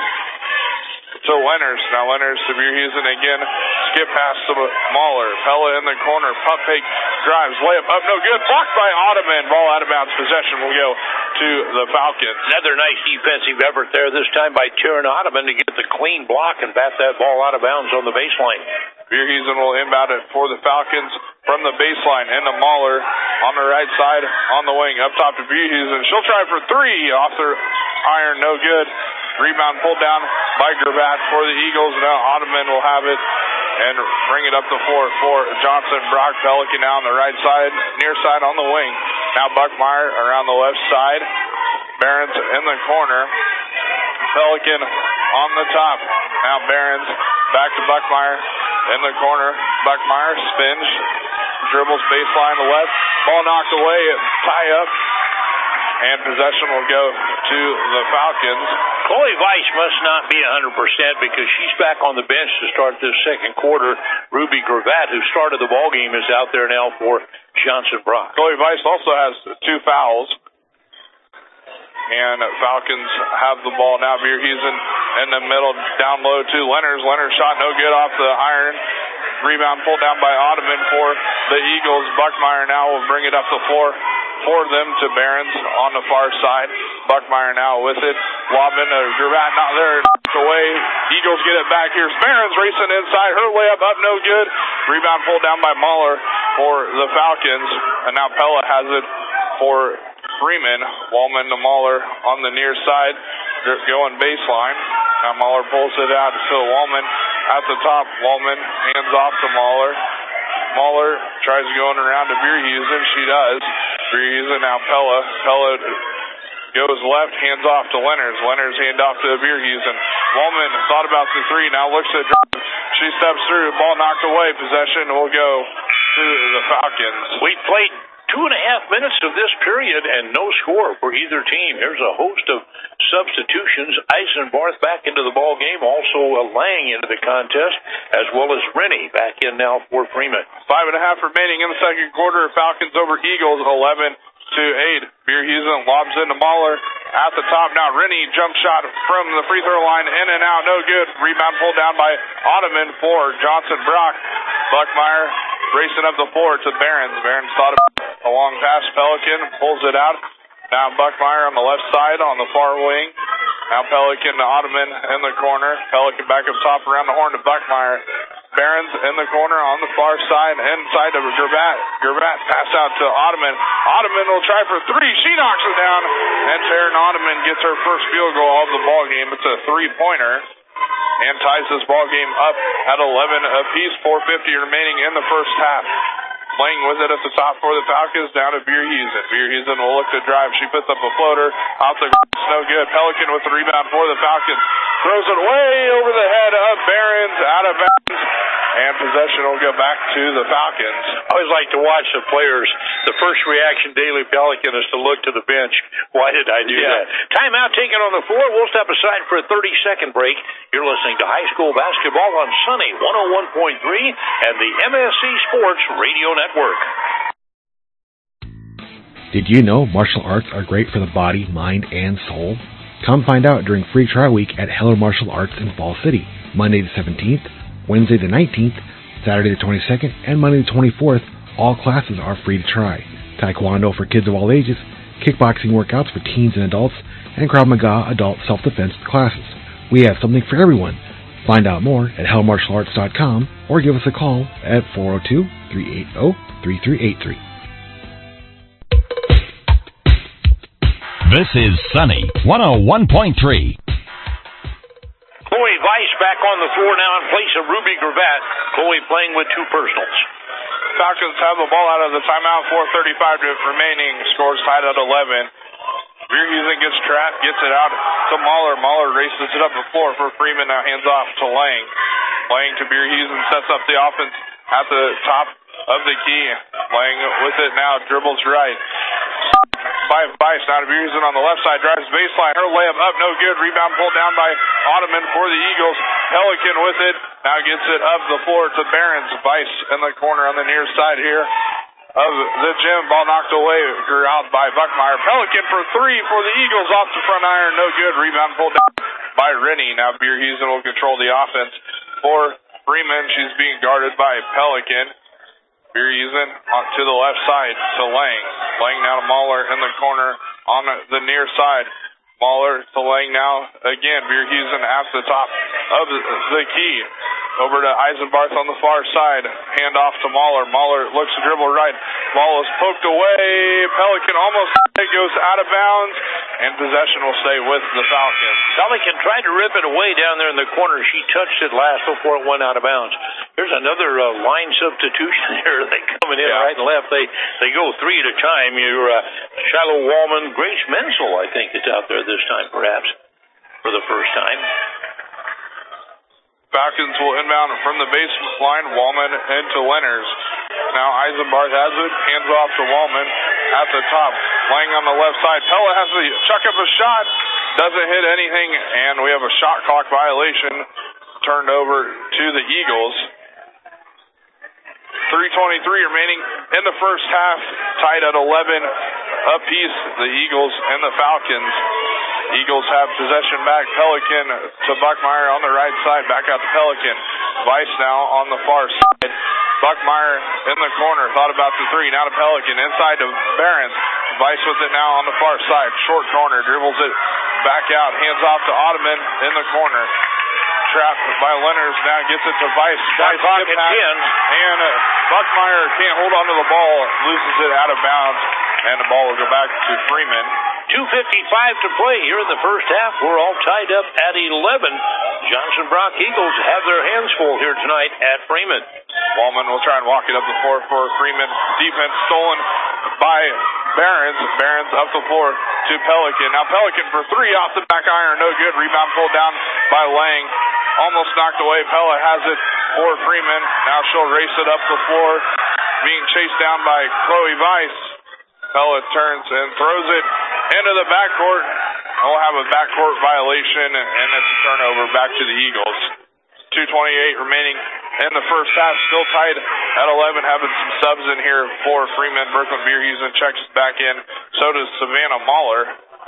Speaker 3: to Lenners. Now Lenners to Beerhusen again. Skip pass to Mahler. Pella in the corner. Pump fake. Drives. Layup up. No good. Blocked by Ottoman. Ball out of bounds. Possession will go to the Falcons.
Speaker 2: Another nice defensive effort there. This time by Taryn Ottoman to get the clean block and bat that ball out of bounds on the baseline.
Speaker 3: Beerhusen will inbound it for the Falcons from the baseline. Into Mahler on the right side on the wing. Up top to Beerhusen. She'll try for 3 off the iron. No good. Rebound pulled down by Gravatt for the Eagles. Now Ottoman will have it and bring it up the floor for Johnson Brock. Pelican now on the right side, near side on the wing. Now Buckmeyer around the left side. Behrens in the corner. Pelican on the top. Now Behrens back to Buckmeyer in the corner. Buckmeyer spins, dribbles baseline to left. Ball knocked away. Tie up. and possession will go to the Falcons.
Speaker 2: Chloe Weiss must not be 100% because she's back on the bench to start this second quarter. Ruby Gravatt, who started the ball game, is out there now for Johnson Brock.
Speaker 3: Chloe Weiss also has 2 fouls. And Falcons have the ball now. Beerhusen in the middle, down low to Leonard. Leonard shot no good off the iron. Rebound pulled down by Ottoman for the Eagles. Buckmeyer now will bring it up the floor for them to Behrens on the far side. Buckmeyer now with it. Lobbing to Gravatt, not there. Away. Eagles get it back. Here's Behrens racing inside. Her layup up, no good. Rebound pulled down by Mahler for the Falcons. And now Pella has it for Freeman. Wallman to Mahler on the near side. They're going baseline. Now Mahler pulls it out to Wallman at the top. Wallman hands off to Mahler. Mahler tries going around to Beerhusen. She does. Beerhusen now Pella. Pella goes left, hands off to Leonard. Leonard's hand off to Beerhusen. Wallman thought about the 3, now looks at drive. She steps through, ball knocked away. Possession will go to the Falcons.
Speaker 2: We played 2.5 minutes of this period and no score for either team. There's a host of substitutions. Eisenbarth back into the ball game, also Lang into the contest, as well as Rennie back in now for Freeman.
Speaker 3: 5.5 remaining in the second quarter. Falcons over Eagles 11-8. Beerhusen lobs into Mahler at the top. Now Rennie jump shot from the free throw line, in and out, no good. Rebound pulled down by Ottoman for Johnson Brock. Buckmeyer racing up the floor to Behrens. Behrens thought about a long pass. Pelican pulls it out. Now Buckmeyer on the left side on the far wing. Now Pelican to Ottoman in the corner. Pelican back up top around the horn to Buckmeyer. Behrens in the corner on the far side, inside of Gravatt. Gravatt pass out to Ottoman. Ottoman will try for 3. She knocks it down, and Taryn Ottoman gets her first field goal of the ball game. It's a 3-pointer, and ties this ball game up at 11 apiece. 4:50 remaining in the first half. Lang with it at the top for the Falcons, down to Beerhusen. Beerhusen will look to drive. She puts up a floater. Off the grass, no good. Pelican with the rebound for the Falcons. Throws it way over the head of Behrens, out of bounds. And possession will go back to the Falcons.
Speaker 2: I always like to watch the players. The first reaction, Daily Pelican, is to look to the bench. Why did I do that? Timeout taken on the floor. We'll step aside for a 30-second break. You're listening to high school basketball on Sunny 101.3 and the MSC Sports Radio Network.
Speaker 14: Did you know martial arts are great for the body, mind, and soul? Come find out during Free Trial Week at Heller Martial Arts in Fall City, Monday the 17th, Wednesday the 19th, Saturday the 22nd, and Monday the 24th. All classes are free to try. Taekwondo for kids of all ages, kickboxing workouts for teens and adults, and Krav Maga adult self-defense classes. We have something for everyone. Find out more at hellmartialarts.com or give us a call at 402-380-3383.
Speaker 9: This is Sunny 101.3.
Speaker 2: Chloe Weiss back on the floor now in place of Ruby Gravatt. Chloe playing with 2 personals.
Speaker 3: Falcons have the ball out of the timeout. 4:35 remaining. Scores tied at 11. Beerhusen gets trapped, gets it out to Mahler. Mahler races it up the floor for Freeman. Now hands off to Lang. Lang to Beerhusen, sets up the offense at the top of the key. Lang with it now, dribbles right. By Weiss, now to Beerhusen on the left side, drives baseline. Her layup up, no good. Rebound pulled down by Ottoman for the Eagles. Pelican with it, now gets it up the floor to Behrens. Weiss in the corner on the near side here of the gym. Ball knocked away, corralled by Buckmeyer. Pelican for 3 for the Eagles off the front iron, no good. Rebound pulled down by Rennie. Now Beerhusen will control the offense for Freeman. She's being guarded by Pelican. Beerhusen to the left side to Lang. Lang now to Mahler in the corner on the near side. Mahler to Lang now again. Beerhusen at the top of the key. Over to Eisenbarth on the far side. Hand off to Mahler. Mahler looks to dribble right. Ball is poked away. Pelican almost goes out of bounds. And possession will stay with the Falcons.
Speaker 2: Pelican tried to rip it away down there in the corner. She touched it last before it went out of bounds. There's another line substitution here. They coming in right and left. They go 3 at a time. You're Shiloh Wallman, Grace Menzel, I think, is out there this time, perhaps, for the first time.
Speaker 3: Falcons will inbound from the baseline. Wallman into Leonard. Now Eisenbart has it, hands off to Wallman at the top. Lang on the left side. Pella has to chuck up a shot. Doesn't hit anything, and we have a shot clock violation turned over to the Eagles. 3:23 remaining in the first half, tied at 11 apiece, the Eagles and the Falcons. Eagles have possession back. Pelican to Buckmeyer on the right side, back out to Pelican. Weiss now on the far side. Buckmeyer in the corner, thought about the three, now to Pelican, inside to Behrens. Weiss with it now on the far side, short corner, dribbles it back out, hands off to Ottoman in the corner. Trapped by Lenners, now gets it to Weiss. Weiss
Speaker 2: clock at 10.
Speaker 3: And Buckmeyer can't hold on to the ball, loses it out of bounds, and the ball will go back to Freeman.
Speaker 2: 2:55 to play here in the first half. We're all tied up at 11. Johnson Brock Eagles have their hands full here tonight at Freeman.
Speaker 3: Wallman will try and walk it up the floor for Freeman. Defense stolen by Behrens. Behrens up the floor to Pelican. Now Pelican for three off the back iron. No good. Rebound pulled down by Lang. Almost knocked away. Pella has it for Freeman. Now she'll race it up the floor. Being chased down by Chloe Weiss. Pella turns and throws it into the backcourt. We'll have a backcourt violation, and it's a turnover back to the Eagles. 2:28 remaining in the first half. Still tied at 11. Having some subs in here for Freeman. Brooklyn Bierhusen checks back in. So does Savannah Mahler.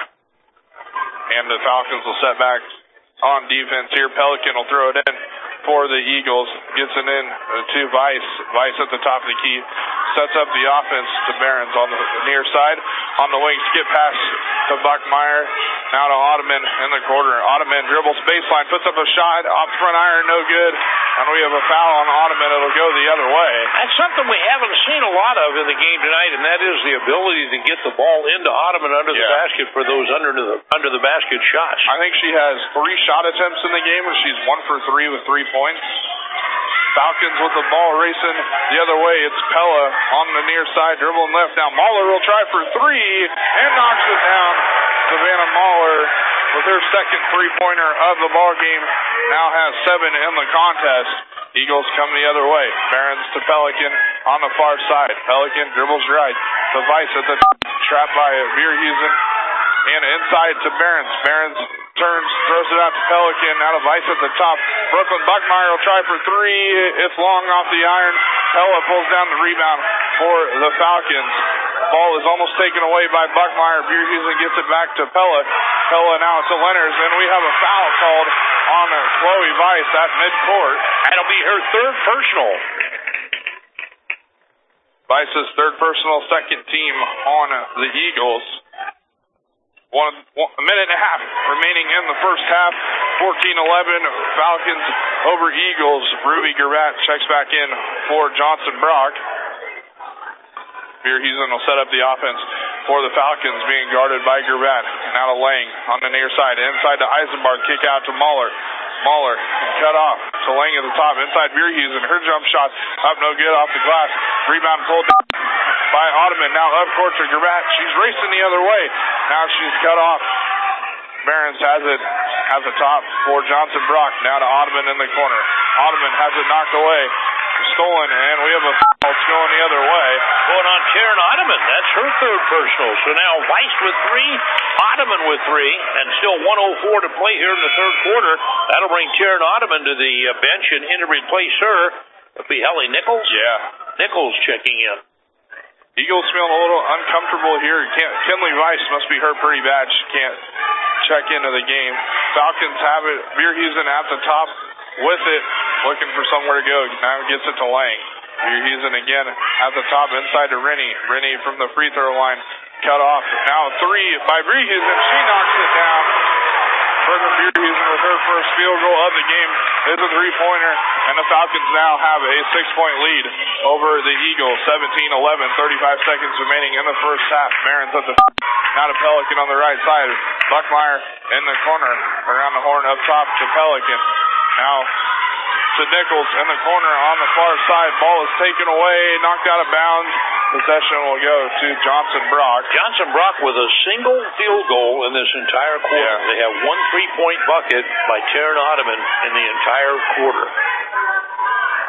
Speaker 3: And the Falcons will set back on defense here. Pelican will throw it in for the Eagles. Gets it in to Weiss. Weiss at the top of the key. Sets up the offense to Behrens on the near side. On the wing, skip pass to Buckmeyer. Now to Ottoman in the corner. Ottoman dribbles baseline, puts up a shot. Off front iron, no good. And we have a foul on Ottoman. It'll go the other way.
Speaker 2: That's something we haven't seen a lot of in the game tonight, and that is the ability to get the ball into Ottoman under the basket for those under the basket shots.
Speaker 3: I think she has 3 shot attempts in the game, and she's 1 for 3 with 3 points. Falcons with the ball racing the other way. It's Pella on the near side, dribbling left. Now Mahler will try for 3 and knocks it down. Savannah Mahler with her second three-pointer of the ball game now has 7 in the contest. Eagles come the other way. Behrens to Pelican on the far side. Pelican dribbles right. The Weiss at the trap by Bierhusen. And inside to Behrens. Behrens turns, throws it out to Pelican. Now to Weiss at the top. Brooklyn Buckmeyer will try for 3. It's long off the iron. Pella pulls down the rebound for the Falcons. Ball is almost taken away by Buckmeyer. Bierhusen gets it back to Pella. Pella now to Lenners. And we have a foul called on Chloe Weiss at midcourt.
Speaker 2: That'll be her third personal.
Speaker 3: Weiss's third personal, second team on the Eagles. 1 minute and a half remaining in the first half. 14-11, Falcons over Eagles. Ruby Gervat checks back in for Johnson Brock. Bierhusen will set up the offense for the Falcons, being guarded by Gervat. Now to Lang on the near side. Inside to Eisenbart, kick out to Mahler. Mahler cut off to Lang at the top. Inside Bierhusen, her jump shot up no good off the glass. Rebound pulled down by Ottoman. Now up court to Gervat. She's racing the other way. Now she's cut off. Behrens has it at the top for Johnson Brock. Now to Ottoman in the corner. Ottoman has it knocked away. Stolen, and we have a foul. It's going the other way.
Speaker 2: Going on Karen Ottoman. That's her third personal. So now Weiss with 3, Ottoman with 3, and still 1:04 to play here in the third quarter. That'll bring Karen Ottoman to the bench, and in to replace her will be Helly Nichols.
Speaker 3: Yeah.
Speaker 2: Nichols checking in.
Speaker 3: Eagles feeling a little uncomfortable here. Kinley Weiss must be hurt pretty bad. She can't check into the game. Falcons have it. Bierhusen at the top with it, looking for somewhere to go. Now gets it to Lang. Bierhusen again at the top, inside to Rennie. Rennie from the free throw line, cut off. Now 3 by Bierhusen. She knocks it down. Brooklyn Bierhusen with her first field goal of the game is a 3-pointer, and the Falcons now have a 6-point lead over the Eagles. 17-11, 35 seconds remaining in the first half. Behrens at the now to Pelican on the right side. Buckmeyer in the corner, around the horn up top to Pelican. Now to Nichols in the corner on the far side. Ball is taken away, knocked out of bounds. Possession will go to Johnson Brock.
Speaker 2: Johnson Brock with a single field goal in this entire quarter. Yeah. They have 1 3-point bucket by Taryn Ottoman in the entire quarter.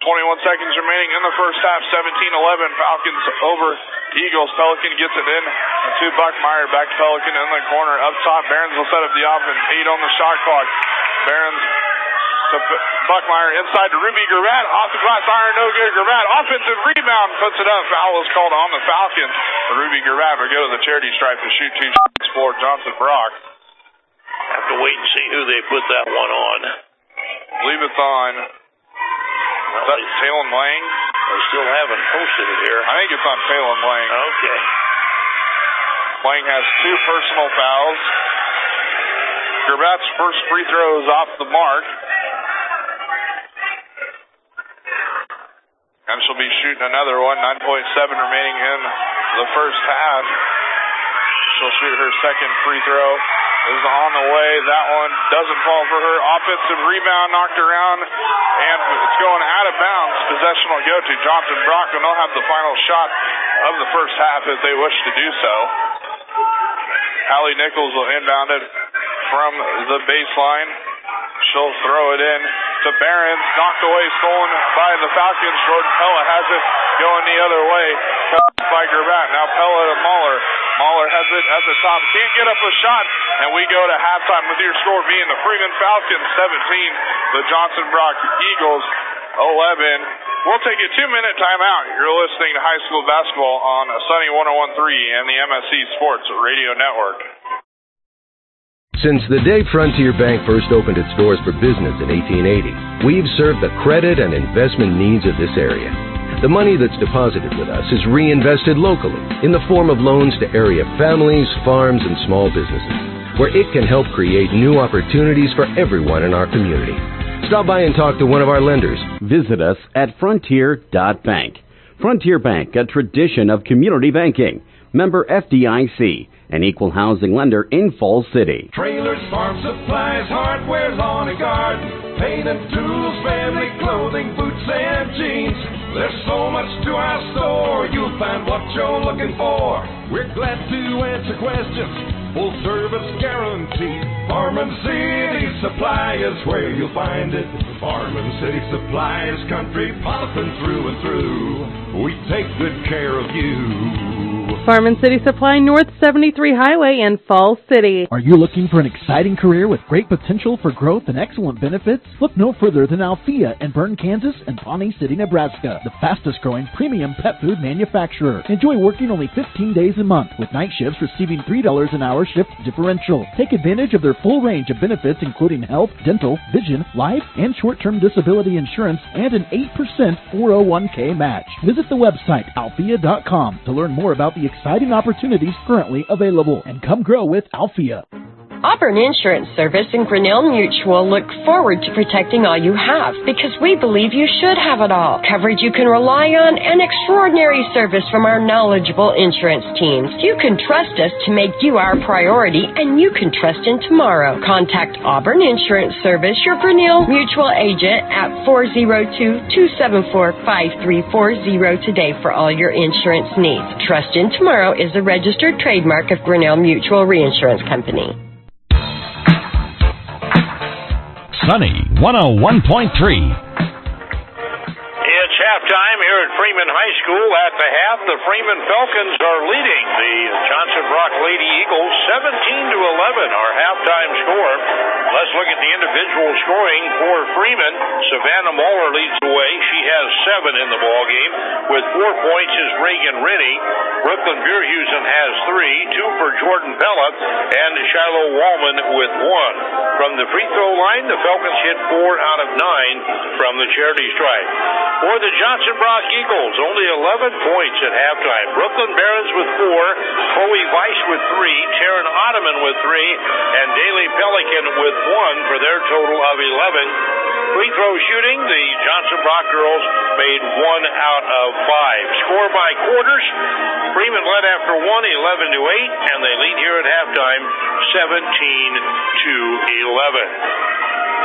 Speaker 3: 21 seconds remaining in the first half. 17-11. Falcons over Eagles. Pelican gets it in to Buckmeyer. Back to Pelican in the corner. Up top, Behrens will set up the offense. 8 on the shot clock. Behrens to Buckmeyer inside to Ruby Gravatt. Off the glass iron, no good. Gravatt, offensive rebound, puts it up. Foul is called on the Falcons. Ruby Gravatt will go to the charity stripe to shoot 2 shots for Johnson Brock.
Speaker 2: Have to wait and see who they put that one on.
Speaker 3: I believe it's on Talon Lang.
Speaker 2: They still haven't posted it here.
Speaker 3: I think it's on Talon Lang.
Speaker 2: Okay.
Speaker 3: Lang has 2 personal fouls. Gravatt's first free throw is off the mark. And she'll be shooting another one. 9.7 remaining in the first half. She'll shoot her second free throw. Is on the way. That one doesn't fall for her. Offensive rebound knocked around, and it's going out of bounds. Possession will go to Johnson Brock, and they'll have the final shot of the first half if they wish to do so. Hallie Nichols will inbound it from the baseline. She'll throw it in to Behrens. Knocked away, stolen by the Falcons. Jordan Pella has it going the other way. By Gravatt. Now Pella to Mahler. Mahler has it at the top. Can't get up a shot. And we go to halftime with your score being the Freeman Falcons 17, the Johnson Brock Eagles 11. We'll take a 2-minute timeout. You're listening to high school basketball on Sunny 101.3 and the MSC Sports Radio Network.
Speaker 15: Since the day Frontier Bank first opened its doors for business in 1880, we've served the credit and investment needs of this area. The money that's deposited with us is reinvested locally in the form of loans to area families, farms, and small businesses, where it can help create new opportunities for everyone in our community. Stop by and talk to one of our lenders.
Speaker 1: Visit us at frontier.bank. Frontier Bank, a tradition of community banking. Member FDIC, an equal housing lender in Falls City.
Speaker 11: Trailers, farm supplies, hardware, lawn and garden, paint and tools, family clothing, boots and jeans. There's so much to our store, you'll find what you're looking for. We're glad to answer questions, full service guarantee. Farm City Supply is where you'll find it. Farm City Supply is country popping through and through. We take good care of you.
Speaker 16: Farm City Supply, North 73 Highway in Falls City.
Speaker 17: Are you looking for an exciting career with great potential for growth and excellent benefits? Look no further than Althea in Bern, Kansas and Pawnee City, Nebraska, the fastest growing premium pet food manufacturer. Enjoy working only 15 days a month with night shifts receiving $3 an hour shift differential. Take advantage of their full range of benefits including health, dental, vision, life, and short-term disability insurance and an 8% 401k match. Visit the website althea.com to learn more about the exciting opportunities currently available, and come grow with Althea.
Speaker 18: Auburn Insurance Service and Grinnell Mutual look forward to protecting all you have because we believe you should have it all. Coverage you can rely on and extraordinary service from our knowledgeable insurance teams. You can trust us to make you our priority and you can trust in tomorrow. Contact Auburn Insurance Service, your Grinnell Mutual agent at 402-274-5340 today for all your insurance needs. Trust in Tomorrow is a registered trademark of Grinnell Mutual Reinsurance Company.
Speaker 9: Sunny 101.3.
Speaker 2: It's halftime here at Freeman High School. At the half, the Freeman Falcons are leading the Johnson Brock Lady Eagles 17-11, our halftime score. Let's look at the individual scoring for Freeman. Savannah Mahler leads the way. She has 7 in the ball game. With 4 points is Reagan Rennie. Brooklyn Beerhusen has 3, 2 for Jordan Pella, and Shiloh Wallman with 1. From the free throw line, the Falcons hit 4 out of 9 from the charity stripe. For the Johnson Brock Eagles, only 11 points at halftime. Brooklyn Behrens with 4, Chloe Weiss with 3, Taryn Ottoman with 3, and Daly Pelican with 1 for their total of 11. Free throw shooting, the Johnson Brock girls made 1 out of 5. Score by quarters, Freeman led after 1, 11-8, and they lead here at halftime 17-11.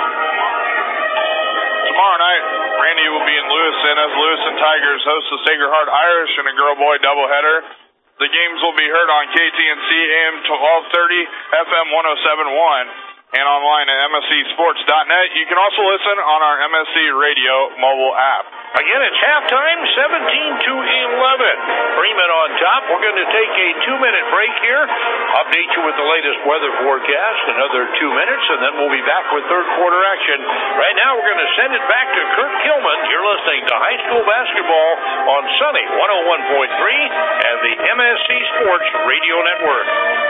Speaker 3: Tomorrow night, Randy will be in Lewiston as Lewiston Tigers host the Sacred Heart Irish in a girl-boy doubleheader. The games will be heard on KTNC AM 1230, FM 107.1. and online at mscsports.net. You can also listen on our MSC Radio mobile app.
Speaker 2: Again, it's halftime, 17-11. Freeman on top. We're going to take a 2-minute break here. Update you with the latest weather forecast, another 2 minutes, and then we'll be back with third quarter action. Right now, we're going to send it back to Kurt Gilman. You're listening to high school basketball on Sunny 101.3 and the MSC Sports Radio Network.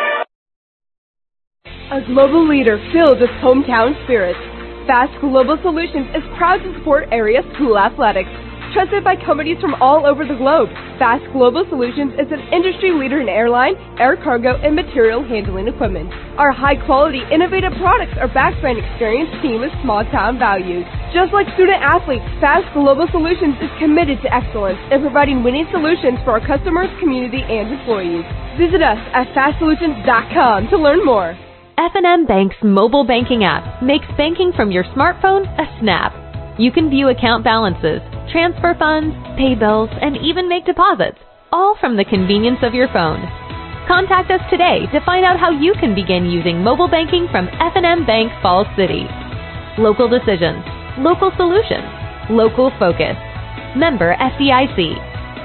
Speaker 19: A global leader filled with hometown spirits, Fast Global Solutions is proud to support area school athletics. Trusted by companies from all over the globe, Fast Global Solutions is an industry leader in airline, air cargo, and material handling equipment. Our high-quality, innovative products are backed by an experienced team with small-town values. Just like student-athletes, Fast Global Solutions is committed to excellence in providing winning solutions for our customers, community, and employees. Visit us at fastsolutions.com to learn more.
Speaker 20: F&M Bank's mobile banking app makes banking from your smartphone a snap. You can view account balances, transfer funds, pay bills, and even make deposits, all from the convenience of your phone. Contact us today to find out how you can begin using mobile banking from F&M Bank Falls City. Local decisions, local solutions, local focus. Member FDIC.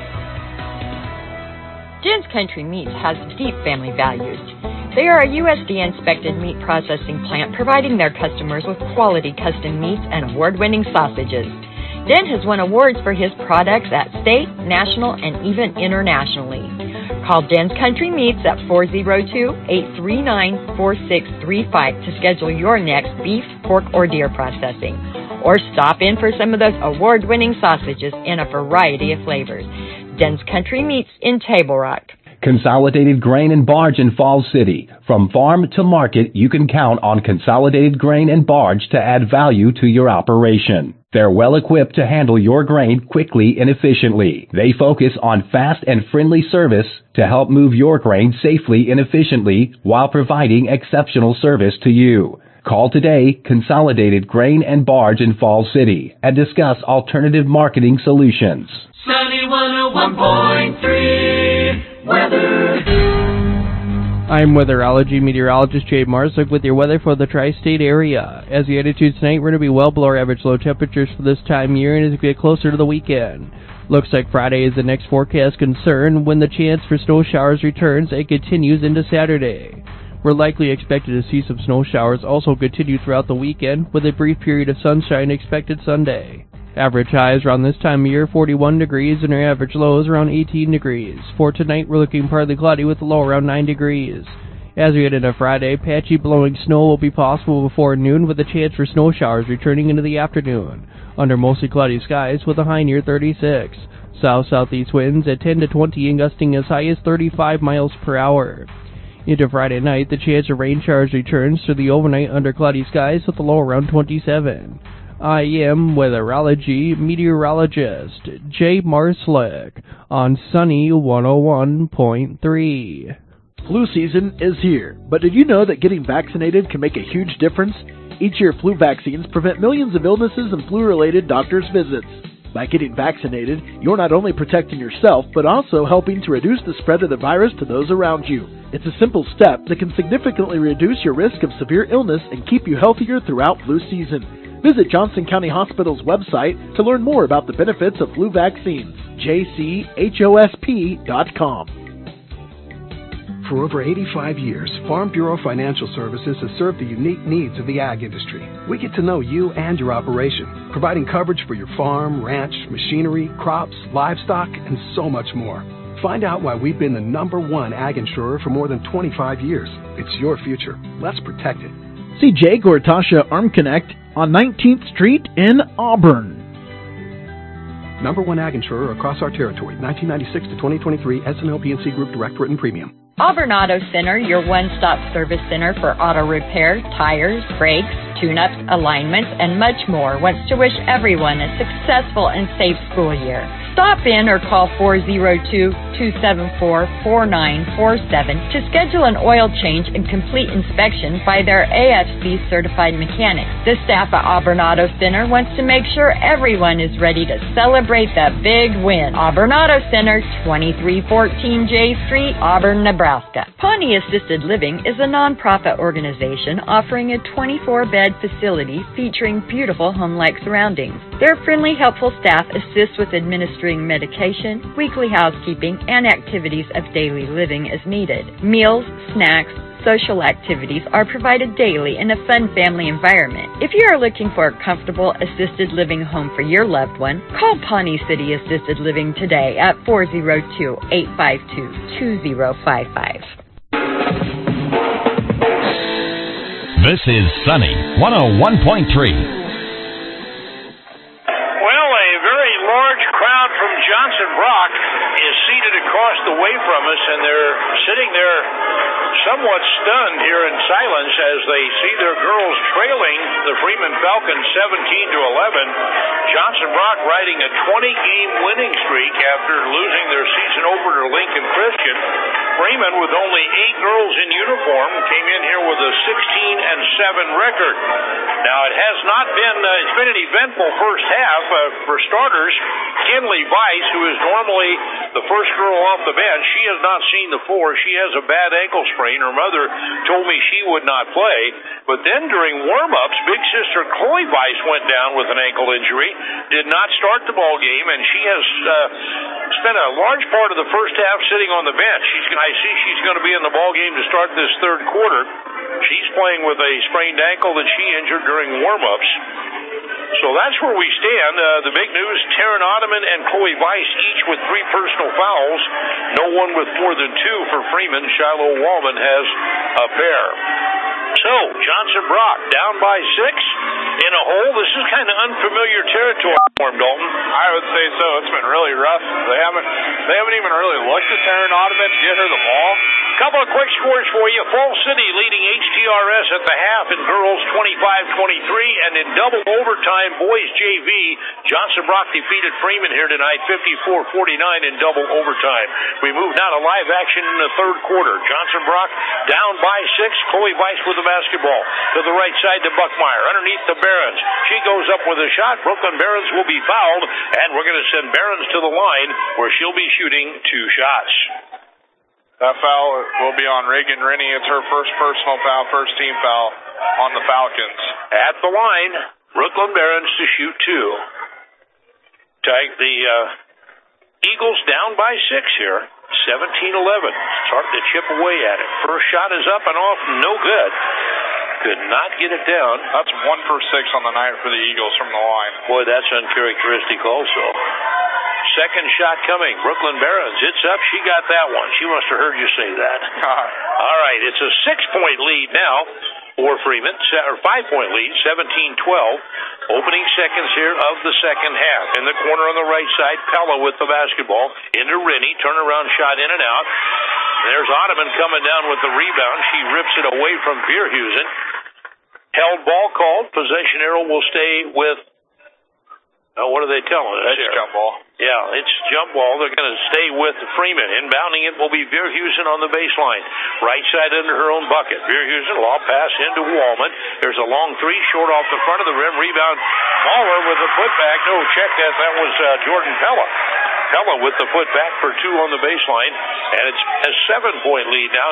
Speaker 7: Jen's Country Meats has deep family values. They are a USDA-inspected meat processing plant providing their customers with quality custom meats and award-winning sausages. Den has won awards for his products at state, national, and even internationally. Call Den's Country Meats at 402-839-4635 to schedule your next beef, pork, or deer processing. Or stop in for some of those award-winning sausages in a variety of flavors. Den's Country Meats in Table Rock.
Speaker 21: Consolidated Grain and Barge in Falls City. From farm to market, you can count on Consolidated Grain and Barge to add value to your operation. They're well equipped to handle your grain quickly and efficiently. They focus on fast and friendly service to help move your grain safely and efficiently while providing exceptional service to you. Call today, Consolidated Grain and Barge in Falls City, and discuss alternative marketing solutions.
Speaker 11: Sunny 101.3 weather.
Speaker 22: I'm weatherology meteorologist Jay Marzik with your weather for the tri-state area. As the attitude tonight, we're going to be well below our average low temperatures for this time of year, and as we get closer to the weekend. Looks like Friday is the next forecast concern when the chance for snow showers returns and continues into Saturday. We're likely expected to see some snow showers also continue throughout the weekend, with a brief period of sunshine expected Sunday. Average highs around this time of year, 41 degrees, and our average lows around 18 degrees. For tonight, we're looking partly cloudy with a low around 9 degrees. As we head into Friday, patchy blowing snow will be possible before noon, with a chance for snow showers returning into the afternoon. Under mostly cloudy skies with a high near 36. South-southeast winds at 10 to 20 and gusting as high as 35 miles per hour. Into Friday night, the chance of rain showers returns to the overnight under cloudy skies with a low around 27. I am weatherology meteorologist Jay Marslick on Sunny 101.3.
Speaker 17: Flu season is here, but did you know that getting vaccinated can make a huge difference? Each year, flu vaccines prevent millions of illnesses and flu-related doctor's visits. By getting vaccinated, you're not only protecting yourself, but also helping to reduce the spread of the virus to those around you. It's a simple step that can significantly reduce your risk of severe illness and keep you healthier throughout flu season. Visit Johnson County Hospital's website to learn more about the benefits of flu vaccines. jchosp.com.
Speaker 23: For over 85 years, Farm Bureau Financial Services has served the unique needs of the ag industry. We get to know you and your operation, providing coverage for your farm, ranch, machinery, crops, livestock, and so much more. Find out why we've been the #1 ag insurer for more than 25 years. It's your future. Let's protect it.
Speaker 17: See Jay Gortasha Arm Connect on 19th Street in Auburn.
Speaker 23: #1 ag insurer across our territory, 1996 to 2023, S&L P&C Group Direct Written Premium.
Speaker 7: Auburn Auto Center, your one-stop service center for auto repair, tires, brakes, tune-ups, alignments, and much more, wants to wish everyone a successful and safe school year. Stop in or call 402-274-4947 to schedule an oil change and complete inspection by their AFC certified mechanics. The staff at Auburn Auto Center wants to make sure everyone is ready to celebrate the big win. Auburn Auto Center, 2314 J Street, Auburn, Nebraska. Pawnee Assisted Living is a nonprofit organization offering a 24-bed facility featuring beautiful home-like surroundings. Their friendly, helpful staff assists with administering medication, weekly housekeeping, and activities of daily living as needed. Meals, snacks, social activities are provided daily in a fun family environment. If you are looking for a comfortable assisted living home for your loved one, call Pawnee City Assisted Living today at 402-852-2055.
Speaker 9: This is Sunny 101.3.
Speaker 2: Large crowd from Johnson Brock is seated across the way from us, and they're sitting there somewhat stunned here in silence as they see their girls trailing the Freeman Falcons 17-11. Johnson Brock riding a 20-game winning streak after losing their season opener to Lincoln Christian. Freeman, with only 8 girls in uniform, came in here with a 16-7 record. Now, it's been an eventful first half. For starters, Kinley Weiss, who is normally the first girl off the bench, she has not seen the floor. She has a bad ankle sprain. Her mother told me she would not play. But then during warm-ups, big sister Chloe Weiss went down with an ankle injury, did not start the ball game, and she has spent a large part of the first half sitting on the bench. I see she's going to be in the ball game to start this third quarter. She's playing with a sprained ankle that she injured during warm-ups. So that's where we stand. The big news, Taryn Ottoman and Chloe Weiss, each with 3 personal fouls. No one with more than 2 for Freeman. Shiloh Wallman has a pair. So, Johnson Brock down by 6 in a hole. This is kind of unfamiliar territory for him, Dalton.
Speaker 3: I would say so. It's been really rough. They haven't even really looked at Taryn Ottoman to get her the ball.
Speaker 2: Couple of quick scores for you. Falls City leading HTRS at the half in girls 25-23, and in double overtime boys JV, Johnson Brock defeated Freeman here tonight 54-49 in double overtime. We move now to live action in the third quarter. Johnson Brock down by 6. Chloe Weiss with the basketball to the right side to Buckmeyer underneath the Barons. She goes up with a shot. Brooklyn Barons will be fouled, and we're going to send Barons to the line where she'll be shooting 2 shots.
Speaker 3: That foul will be on Reagan Rennie. It's her first personal foul, first team foul on the Falcons.
Speaker 2: At the line, Brooklyn Barons to shoot 2. The Eagles down by 6 here, 17-11. Starting to chip away at it. First shot is up and off, no good. Could not get it down.
Speaker 3: That's 1 for 6 on the night for the Eagles from the line.
Speaker 2: Boy, that's uncharacteristic also. Second shot coming. Brooklyn Barons. It's up. She got that one. She must have heard you say that. All right. It's a 6-point lead now for Freeman. Or 5-point lead. 17-12. Opening seconds here of the second half. In the corner on the right side, Pella with the basketball. Into Rennie. Turnaround shot in and out. There's Ottoman coming down with the rebound. She rips it away from Beerhusen. Held ball called. Possession arrow will stay with... what are they telling us here?
Speaker 3: It's jump ball.
Speaker 2: Yeah, it's jump ball. They're going to stay with Freeman. Inbounding it will be Beerhusen on the baseline. Right side under her own bucket. Beerhusen, lob pass into Wallman. There's a long 3 short off the front of the rim. Rebound. Mahler with the putback. No, check that. That was Jordan Pella. Pella with the putback for 2 on the baseline. And it's a 7-point lead now,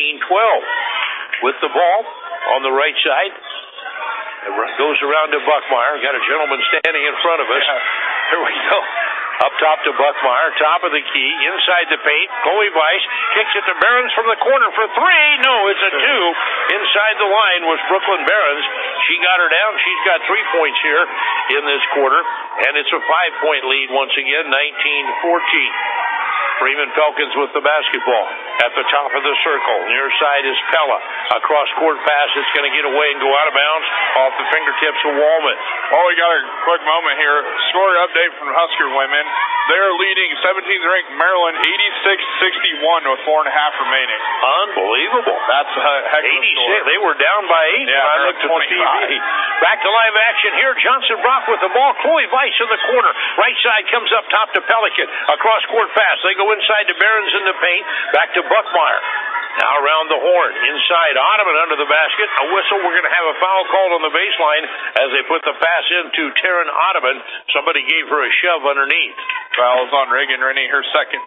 Speaker 2: 19-12. With the ball on the right side. It goes around to Buckmeyer. Got a gentleman standing in front of us. Yeah. Here we go. Up top to Buckmeyer. Top of the key. Inside the paint. Chloe Weiss kicks it to Barons from the corner for 3. No, it's a 2. Inside the line was Brooklyn Barons. She got her down. She's got 3 points here in this quarter. And it's a 5-point lead once again, 19-14. Freeman Falcons with the basketball. at the top of the circle. Near side is Pella. Across court pass, it's going to get away and go out of bounds off the fingertips of Wallman.
Speaker 3: Oh, we got a quick moment here. Score update from Husker women. They're leading 17th ranked Maryland 86-61 with 4.5 remaining.
Speaker 2: Unbelievable.
Speaker 3: That's a heck of a
Speaker 2: 86.
Speaker 3: score.
Speaker 2: They were down by 8
Speaker 3: yeah,
Speaker 2: when I looked at the TV. Back to live action here. Johnson Brock with the ball. Chloe Weiss in the corner. Right side comes up top to Pelican. Across court pass. They go inside to Behrens in the paint. Back to Buckmeyer. Now around the horn. Inside, Ottoman under the basket. A whistle. We're going to have a foul called on the baseline as they put the pass into Taryn Ottoman. Somebody gave her a shove underneath.
Speaker 3: Foul is on Reagan Rennie, her second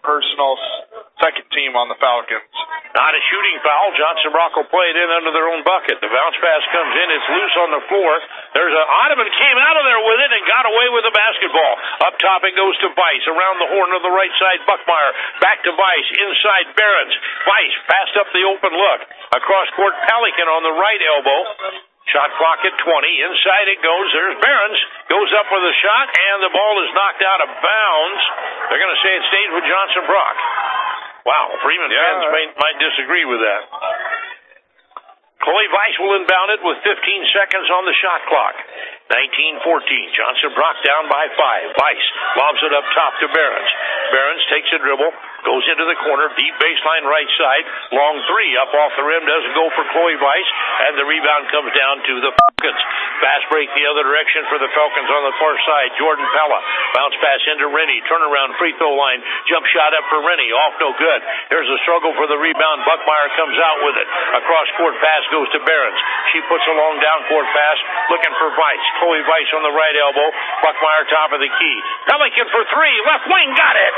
Speaker 3: team on the Falcons.
Speaker 2: Not a shooting foul. Johnson Brock will play it in under their own bucket. The bounce pass comes in. It's loose on the floor. There's a Ottoman came out of there with it and got away with the basketball. Up top it goes to Weiss. Around the horn on the right side, Buckmeyer. Back to Weiss. Inside Behrens. Weiss passed up the open look. Across court, Pelican on the right elbow. Shot clock at 20. Inside it goes. There's Behrens. Goes up with a shot, and the ball is knocked out of bounds. They're going to say it stays with Johnson Brock. Wow, Freeman fans might disagree with that. Chloe Weiss will inbound it with 15 seconds on the shot clock. 19-14. Johnson Brock down by 5. Weiss lobs it up top to Behrens. Behrens takes a dribble, goes into the corner, deep baseline right side. Long three up off the rim, doesn't go for Chloe Weiss, and the rebound comes down to the Falcons. Fast break the other direction for the Falcons on the far side. Jordan Pella. Bounce pass into Rennie. Turnaround free throw line. Jump shot up for Rennie. Off no good. Here's a struggle for the rebound. Buckmeyer comes out with it. Across court pass goes to Behrens. She puts a long down court pass looking for Weiss. Chloe Weiss on the right elbow. Buckmeyer top of the key. Pelican for three. Left wing got it.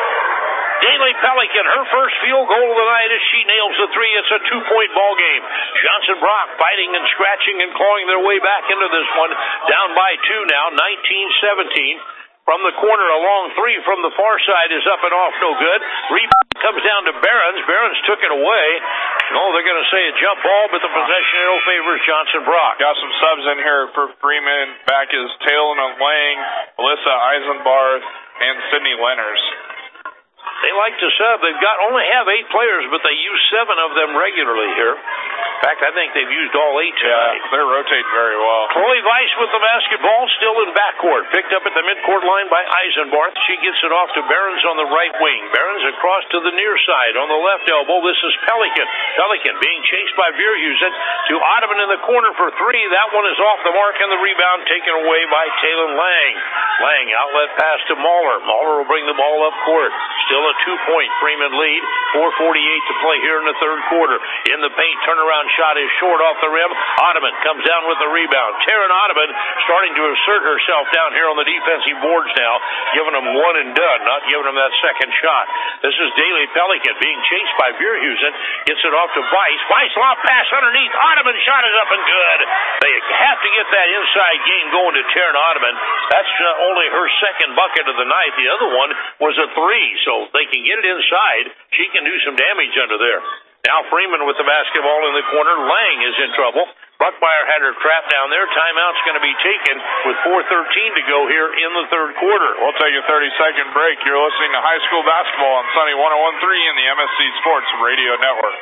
Speaker 2: Daly Pelican, her first field goal of the night as she nails the three. It's a 2-point ball game. Johnson Brock fighting and scratching and clawing their way back into this one. Down by 2 now, 19-17. From the corner, a long three from the far side is up and off, no good. Rebound comes down to Behrens. Behrens took it away. No, they're going to say a jump ball, but the possession arrow favors Johnson Brock.
Speaker 3: Got some subs in here for Freeman. Back is Taylor Lang, Alyssa Eisenbarth, and Sydney Lenners.
Speaker 2: They like to sub. They've only have 8 players, but they use 7 of them regularly here. In fact, I think they've used all 8 tonight.
Speaker 3: Yeah, they're rotating very well.
Speaker 2: Chloe Weiss with the basketball, still in backcourt. Picked up at the midcourt line by Eisenbarth. She gets it off to Behrens on the right wing. Behrens across to the near side on the left elbow. This is Pelican. Pelican being chased by Vierhusen to Ottoman in the corner for 3. That one is off the mark, and the rebound taken away by Taylor Lang. Lang, outlet pass to Mahler. Mahler will bring the ball up court. Still a 2-point Freeman lead. 4:48 to play here in the third quarter. In the paint, turnaround shot is short off the rim. Ottoman comes down with the rebound. Taryn Ottoman starting to assert herself down here on the defensive boards now, giving them one and done, not giving them that second shot. This is Daly Pelican being chased by Vierhusen. Gets it off to Weiss. Weiss lob pass underneath. Ottoman shot is up and good. They have to get that inside game going to Taryn Ottoman. That's only her second bucket of the night. The other one was a 3, so they can get it inside. She can do some damage under there. Now Freeman with the basketball in the corner. Lang is in trouble. Buckmeyer had her trapped down there. Timeout's going to be taken with 4:13 to go here in the third quarter.
Speaker 3: We'll take a 30-second break. You're listening to high school basketball on Sunny 101.3 in the MSC Sports Radio Network.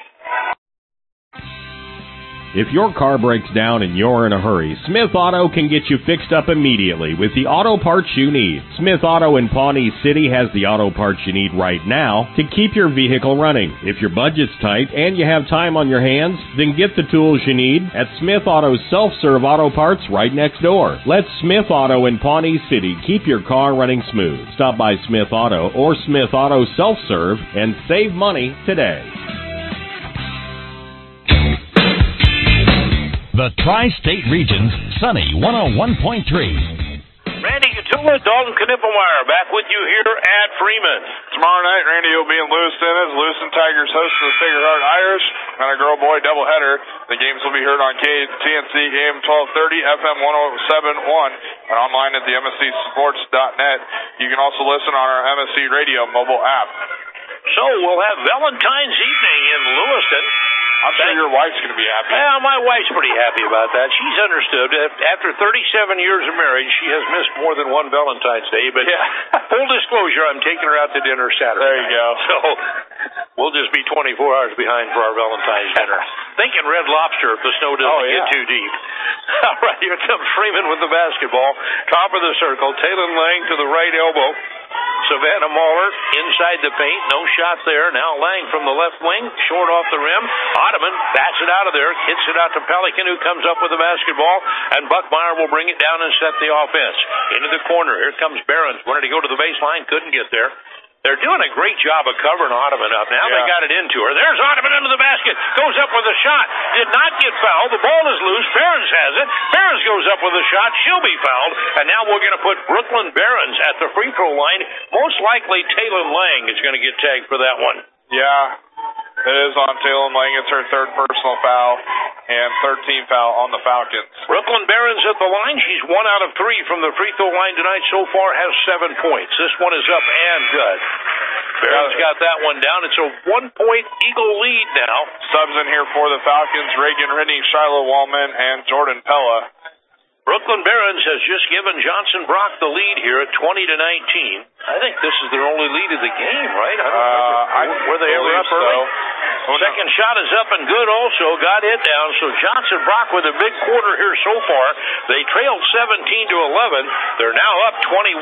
Speaker 4: If your car breaks down and you're in a hurry, Smith Auto can get you fixed up immediately with the auto parts you need. Smith Auto in Pawnee City has the auto parts you need right now to keep your vehicle running. If your budget's tight and you have time on your hands, then get the tools you need at Smith Auto's self-serve auto parts right next door. Let Smith Auto in Pawnee City keep your car running smooth. Stop by Smith Auto or Smith Auto Self-Serve and save money today.
Speaker 9: The Tri-State Region's Sunny 101.3.
Speaker 2: Randy Gatula, Dalton Knippelmeyer back with you here at Freeman.
Speaker 3: Tomorrow night, Randy will be in Lewiston as Lewiston Tigers host the Sacred Heart Irish and a girl-boy doubleheader. The games will be heard on KTNC AM 1230, FM 107.1, and online at the MSCSports.net. You can also listen on our MSC Radio mobile app.
Speaker 2: So we'll have Valentine's evening in Lewiston.
Speaker 3: I'm sure your wife's going to be happy.
Speaker 2: Yeah, my wife's pretty happy about that. She's understood. After 37 years of marriage, she has missed more than one Valentine's Day. But full disclosure, I'm taking her out to dinner Saturday.
Speaker 3: There you go.
Speaker 2: So We'll just be 24 hours behind for our Valentine's dinner. Thinking Red Lobster if the snow doesn't get too deep. All right, here comes Freeman with the basketball. Top of the circle. Taylor Lang to the right elbow. Savannah Mahler inside the paint. No shot there. Now Lang from the left wing. Short off the rim. Ottoman bats it out of there. Hits it out to Pelican, who comes up with the basketball. And Buckmeyer will bring it down and set the offense. Into the corner. Here comes Behrens. Wanted to go to the baseline. Couldn't get there. They're doing a great job of covering Ottoman up. Now they got it into her. There's Ottoman into the basket. Goes up with a shot. Did not get fouled. The ball is loose. Behrens has it. Behrens goes up with a shot. She'll be fouled. And now we're going to put Brooklyn Behrens at the free throw line. Most likely Taylor Lang is going to get tagged for that one.
Speaker 3: Yeah, it is on Taylor Lang. It's her third personal foul and 13th foul on the Falcons.
Speaker 2: Brooklyn Behrens at the line. She's 1 out of 3 from the free throw line tonight. So far has 7 points. This one is up and good. Behrens got that one down. It's a 1-point Eagle lead now.
Speaker 3: Subs in here for the Falcons: Reagan Rennie, Shiloh Wallman, and Jordan Pella.
Speaker 2: Brooklyn Behrens has just given Johnson Brock the lead here at 20-19. I think this is their only lead of the game, right? I don't remember. Were they ever up early? Second shot is up and good also. Got it down. So Johnson Brock with a big quarter here so far. They trailed 17-11. They're now up 21-19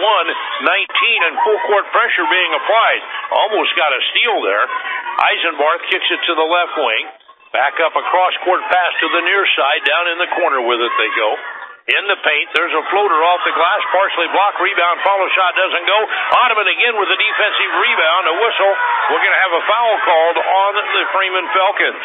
Speaker 2: and full court pressure being applied. Almost got a steal there. Eisenbarth kicks it to the left wing. Back up a cross-court pass to the near side. Down in the corner with it they go. In the paint, there's a floater off the glass, partially blocked, rebound, follow shot doesn't go. Ottoman again with a defensive rebound, a whistle. We're going to have a foul called on the Freeman Falcons.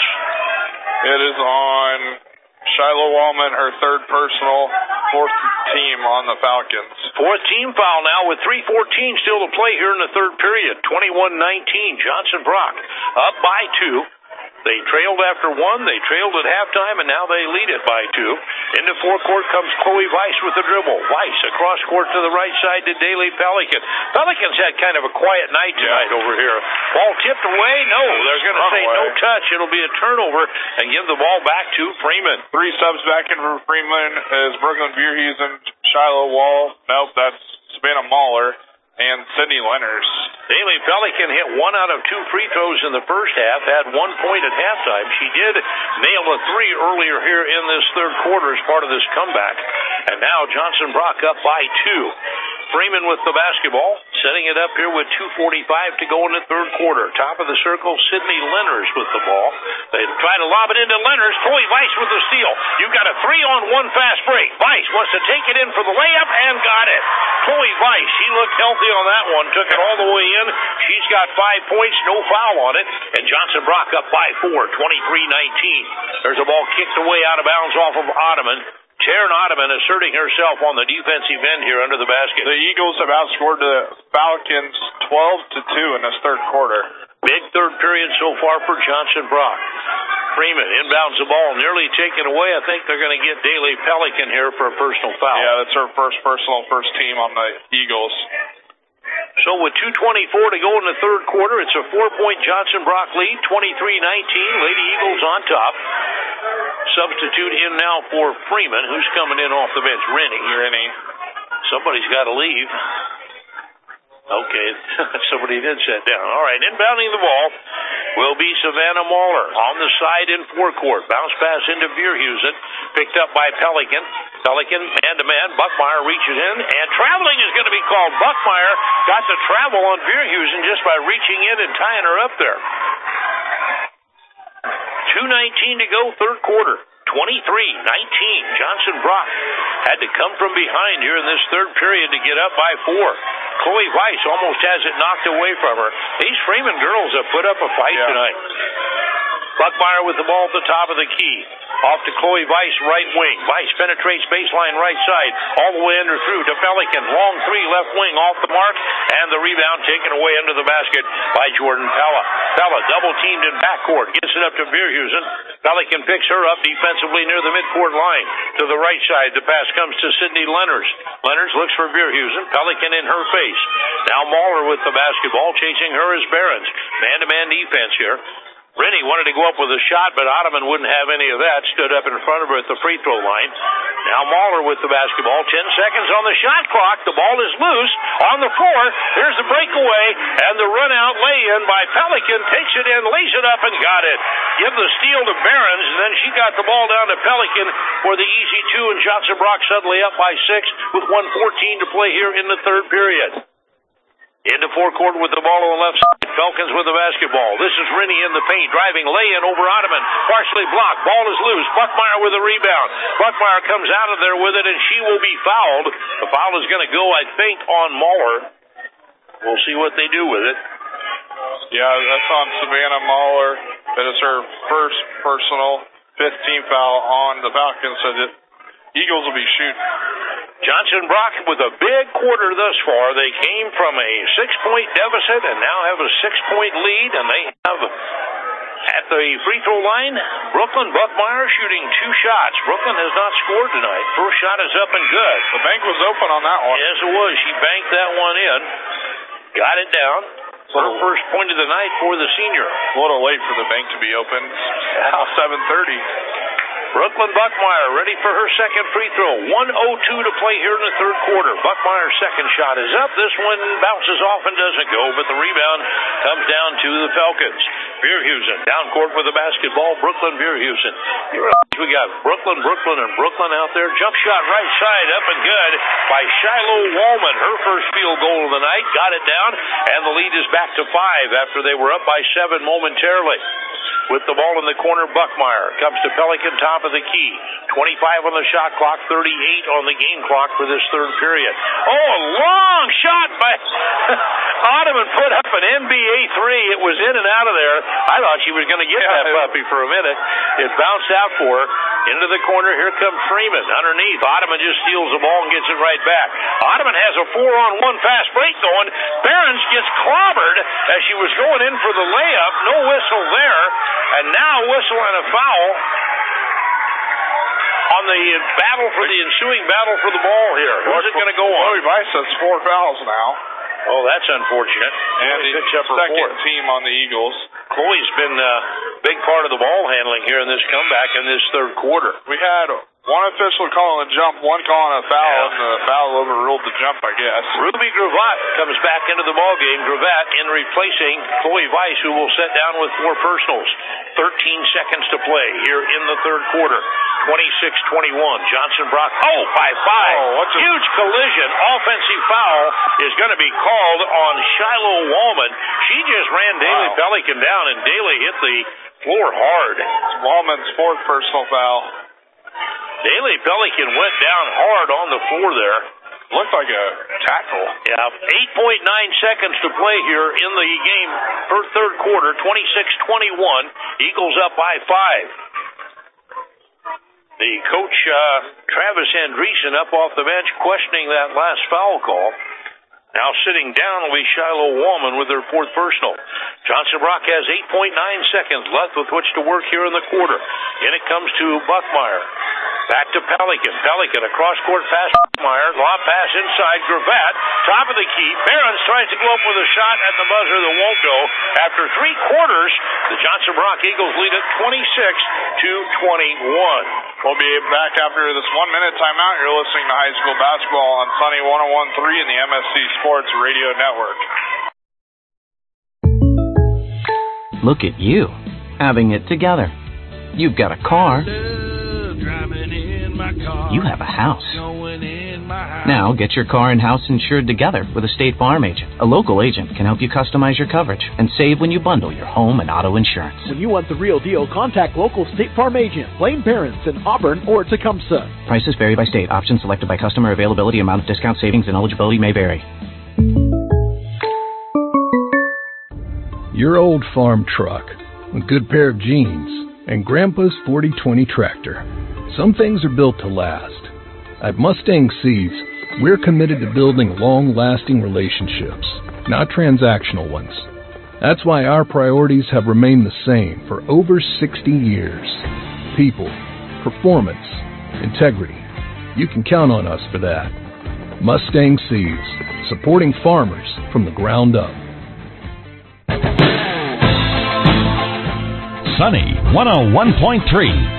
Speaker 3: It is on Shiloh Wallman, her third personal, fourth team on the Falcons.
Speaker 2: Fourth team foul now with 3:14 still to play here in the third period. 21-19, Johnson Brock up by 2. They trailed after 1. They trailed at halftime, and now they lead it by 2. Into forecourt comes Chloe Weiss with the dribble. Weiss across court to the right side to Daly Pelican. Pelicans had kind of a quiet night tonight over here. Ball tipped away. No, they're going to say no touch. It'll be a turnover and give the ball back to Freeman.
Speaker 3: 3 subs back in for Freeman is Brooklyn Beerhusen, Shiloh Wall. Nope, that's Savannah Mahler. And Sydney Lenners.
Speaker 2: Daly Pelican hit 1 out of 2 free throws in the first half, had 1 point at halftime. She did nail a 3 earlier here in this third quarter as part of this comeback. And now Johnson Brock up by 2. Freeman with the basketball, setting it up here with 2:45 to go in the third quarter. Top of the circle, Sydney Lenners with the ball. They try to lob it into Lenners. Chloe Weiss with the steal. You got a 3-on-1 fast break. Weiss wants to take it in for the layup and got it. Chloe Weiss, she looked healthy on that one. Took it all the way in. She's got 5 points, no foul on it. And Johnson Brock up by 4, 23-19. There's a ball kicked away out of bounds off of Ottoman. Taryn Ottoman asserting herself on the defensive end here under the basket.
Speaker 3: The Eagles have outscored the Falcons 12-2 in this third quarter.
Speaker 2: Big third period so far for Johnson Brock. Freeman inbounds the ball, nearly taken away. I think they're going to get Daly Pelican here for a personal foul.
Speaker 3: Yeah, that's her first personal, first team on the Eagles.
Speaker 2: So with 2:24 to go in the third quarter, it's a 4-point Johnson Brock lead, 23-19. Lady Eagles on top. Substitute in now for Freeman, who's coming in off the bench. Rennie. Somebody's got to leave. Okay, somebody did sit down. All right, inbounding the ball will be Savannah Mahler on the side in forecourt. Bounce pass into Beerhusen, picked up by Pelican. Pelican, man-to-man. Buckmeyer reaches in, and traveling is going to be called. Buckmeyer got the travel on Beerhusen just by reaching in and tying her up there. 2:19 to go, third quarter. 23-19. Johnson Brock had to come from behind here in this third period to get up by 4. Chloe Weiss almost has it knocked away from her. These Freeman girls have put up a fight tonight. Buckmeyer with the ball at the top of the key. Off to Chloe Weiss, right wing. Weiss penetrates baseline right side. All the way under through to Pelican. Long 3, left wing off the mark. And the rebound taken away under the basket by Jordan Pella. Pella double teamed in backcourt. Gets it up to Beerhusen. Pelican picks her up defensively near the midcourt line. To the right side, the pass comes to Sydney Lenners. Lenners looks for Beerhusen. Pelican in her face. Now Mahler with the basketball. Chasing her is Behrens. Man-to-man defense here. Rennie wanted to go up with a shot, but Ottoman wouldn't have any of that. Stood up in front of her at the free throw line. Now Mahler with the basketball. 10 seconds on the shot clock. The ball is loose on the floor. Here's the breakaway, and the run-out lay-in by Pelican. Takes it in, lays it up, and got it. Give the steal to Behrens, and then she got the ball down to Pelican for the easy two, and Johnson Brock suddenly up by 6 with 1:14 to play here in the third period. Into forecourt with the ball on the left side. Falcons with the basketball. This is Rennie in the paint, driving lay-in over Ottoman. Partially blocked. Ball is loose. Buckmeyer with a rebound. Buckmeyer comes out of there with it, and she will be fouled. The foul is going to go, I think, on Mahler. We'll see what they do with it.
Speaker 3: Yeah, that's on Savannah Mahler. That is her first personal 15th foul on the Falcons, so the Eagles will be shooting.
Speaker 2: Johnson Brock with a big quarter thus far. They came from a 6-point deficit and now have a 6-point lead, and they have at the free throw line, Brooklyn Buckmeyer shooting 2 shots. Brooklyn has not scored tonight. First shot is up and good.
Speaker 3: The bank was open on that one.
Speaker 2: Yes, it was. She banked that one in. Got it down. Her first point of the night for the senior.
Speaker 3: A little late for the bank to be open. Almost 7:30.
Speaker 2: Brooklyn Buckmeyer ready for her second free throw. 1:02 to play here in the third quarter. Buckmeyer's second shot is up. This one bounces off and doesn't go, but the rebound comes down to the Falcons. Beerhusen down court with the basketball. Brooklyn Beerhusen. We got Brooklyn out there. Jump shot right side up and good by Shiloh Wallman. Her first field goal of the night. Got it down, and the lead is back to 5 after they were up by 7 momentarily. With the ball in the corner, Buckmeyer comes to Pelican, top of the key. 25 on the shot clock, 38 on the game clock for this third period. Oh, a long shot by Ottoman, put up an NBA 3. It was in and out of there. I thought she was going to get that puppy for a minute. It bounced out for her. Into the corner, here comes Freeman. Underneath, Ottoman just steals the ball and gets it right back. Ottoman has a 4-on-1 fast break going. Behrens gets clobbered as she was going in for the layup. No whistle there. And now a whistle and a foul on the ensuing battle for the ball here. Who's it going to go on?
Speaker 3: Chloe Weiss has 4 fouls now.
Speaker 2: Oh, that's unfortunate.
Speaker 3: And the second team on the Eagles.
Speaker 2: Chloe's been a big part of the ball handling here in this comeback in this third quarter.
Speaker 3: We had one official calling a jump, one calling a foul, and the foul overruled the jump, I guess.
Speaker 2: Ruby Gravatt comes back into the ball game. Gravatt in replacing Chloe Weiss, who will sit down with 4 personals. 13 seconds to play here in the third quarter. 26-21. Johnson Brock, by 5. Huge collision. Offensive foul is going to be called on Shiloh Wallman. She just ran Daly Pelican down, and Daly hit the floor hard.
Speaker 3: It's Wallman's 4th personal foul.
Speaker 2: Daly Pelican went down hard on the floor there.
Speaker 3: Looked like a tackle.
Speaker 2: Yeah, 8.9 seconds to play here in the game for third quarter. 26-21. Eagles up by 5. The coach, Travis Andreessen, up off the bench questioning that last foul call. Now sitting down will be Shiloh Wallman with her 4th personal. Johnson Brock has 8.9 seconds left with which to work here in the quarter. In it comes to Buckmeyer. Back to Pelican. Pelican, a cross-court pass. Buckmeyer, lob pass inside. Gravatt, top of the key. Behrens tries to go up with a shot at the buzzer that won't go. After 3 quarters, the Johnson Brock Eagles lead at 26-21.
Speaker 3: We'll be back after this 1-minute timeout. You're listening to high school basketball on Sunny 101.3 in the MSC Sports Radio Network.
Speaker 5: Look at you, having it together. You've got a car. You have a house. Now get your car and house insured together with a State Farm agent. A local agent can help you customize your coverage and save when you bundle your home and auto insurance.
Speaker 17: When you want the real deal, contact local State Farm agent Blaine Barons in Auburn or Tecumseh.
Speaker 5: Prices vary by state. Options selected by customer. Availability, amount of discount, savings, and eligibility may vary.
Speaker 6: Your old farm truck, a good pair of jeans, and Grandpa's 40/20 tractor. Some things are built to last. At Mustang Seeds, we're committed to building long-lasting relationships, not transactional ones. That's why our priorities have remained the same for over 60 years. People, performance, integrity. You can count on us for that. Mustang Seeds, supporting farmers from the ground up.
Speaker 9: Sunny 101.3.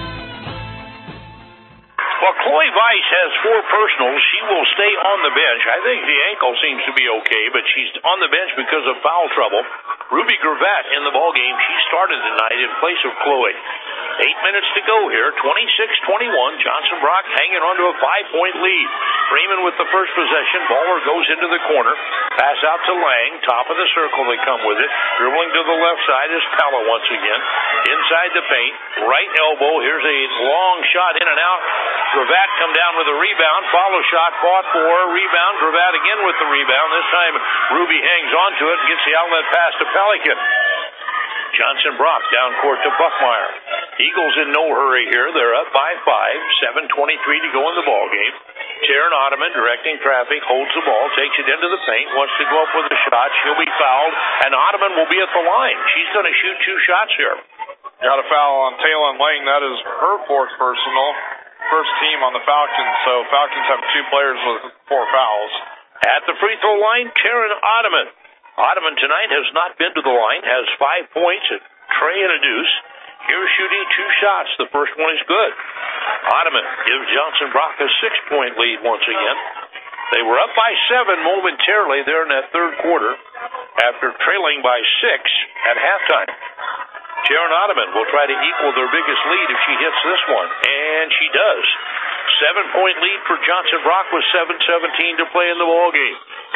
Speaker 2: Well, Chloe Weiss has 4 personals. She will stay on the bench. I think the ankle seems to be okay, but she's on the bench because of foul trouble. Ruby Gravatt in the ballgame. She started tonight in place of Chloe. 8 minutes to go here. 26-21. Johnson Brock hanging on to a 5-point lead. Freeman with the first possession. Baller goes into the corner. Pass out to Lang. Top of the circle they come with it. Dribbling to the left side is Pella once again. Inside the paint. Right elbow. Here's a long shot in and out. Gravatt come down with a rebound. Follow shot fought for. Rebound. Gravatt again with the rebound. This time Ruby hangs on to it and gets the outlet pass to Pelican. Johnson Brock down court to Buckmeyer. Eagles in no hurry here. They're up by 5. 7:23 to go in the ball game. Taryn Ottoman directing traffic, holds the ball, takes it into the paint, wants to go up with a shot. She'll be fouled, and Ottoman will be at the line. She's going to shoot 2 shots here.
Speaker 3: Got a foul on Taylor Lang. That is her 4th personal. First team on the Falcons, so Falcons have 2 players with 4 fouls.
Speaker 2: At the free throw line, Taryn Ottoman. Ottoman tonight has not been to the line, has 5 points, a tray and a deuce. Here's shooting 2 shots. The first one is good. Ottoman gives Johnson Brock a 6-point lead once again. They were up by 7 momentarily there in that third quarter after trailing by 6 at halftime. Taryn Ottoman will try to equal their biggest lead if she hits this one, and she does. 7-point lead for Johnson Brock with 7:17 to play in the ballgame.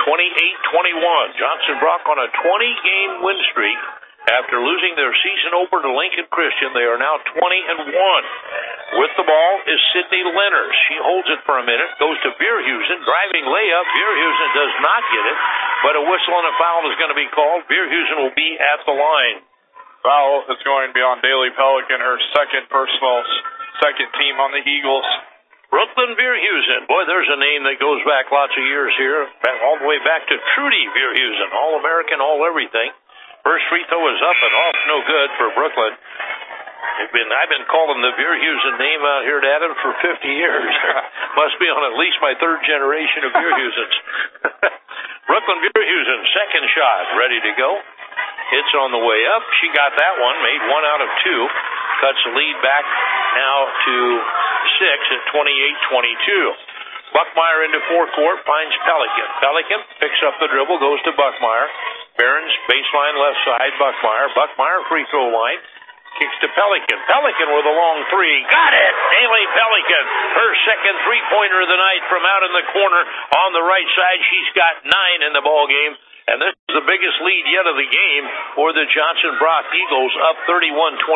Speaker 2: 28-21. Johnson Brock on a 20-game win streak. After losing their season opener to Lincoln Christian, they are now 20-1. With the ball is Sydney Lenners. She holds it for a minute, goes to Beerhusen, driving layup. Beerhusen does not get it, but a whistle and a foul is going to be called. Beerhusen will be at the line.
Speaker 3: Foul is going to be on Daly Pelican, her 2nd personal, 2nd team on the Eagles.
Speaker 2: Brooklyn Beerhusen. Boy, there's a name that goes back lots of years here, all the way back to Trudy Beerhusen, All-American, all-everything. First free throw is up and off, no good for Brooklyn. I've been calling the Beerhusen name out here at Adams for 50 years. Must be on at least my 3rd generation of Beerhusens. Brooklyn Beerhusen, 2nd shot, ready to go. It's on the way up. She got that one, made 1 out of 2. Cuts the lead back now to 6 at 28-22. Buckmeyer into forecourt, finds Pelican. Pelican picks up the dribble, goes to Buckmeyer. Barons, baseline left side, Buckmeyer. Buckmeyer, free throw line. Kicks to Pelican. Pelican with a long 3. Got it! Daly Pelican. Her 2nd three-pointer of the night from out in the corner on the right side. She's got 9 in the ball game. And this is the biggest lead yet of the game for the Johnson Brock Eagles, up 31-22.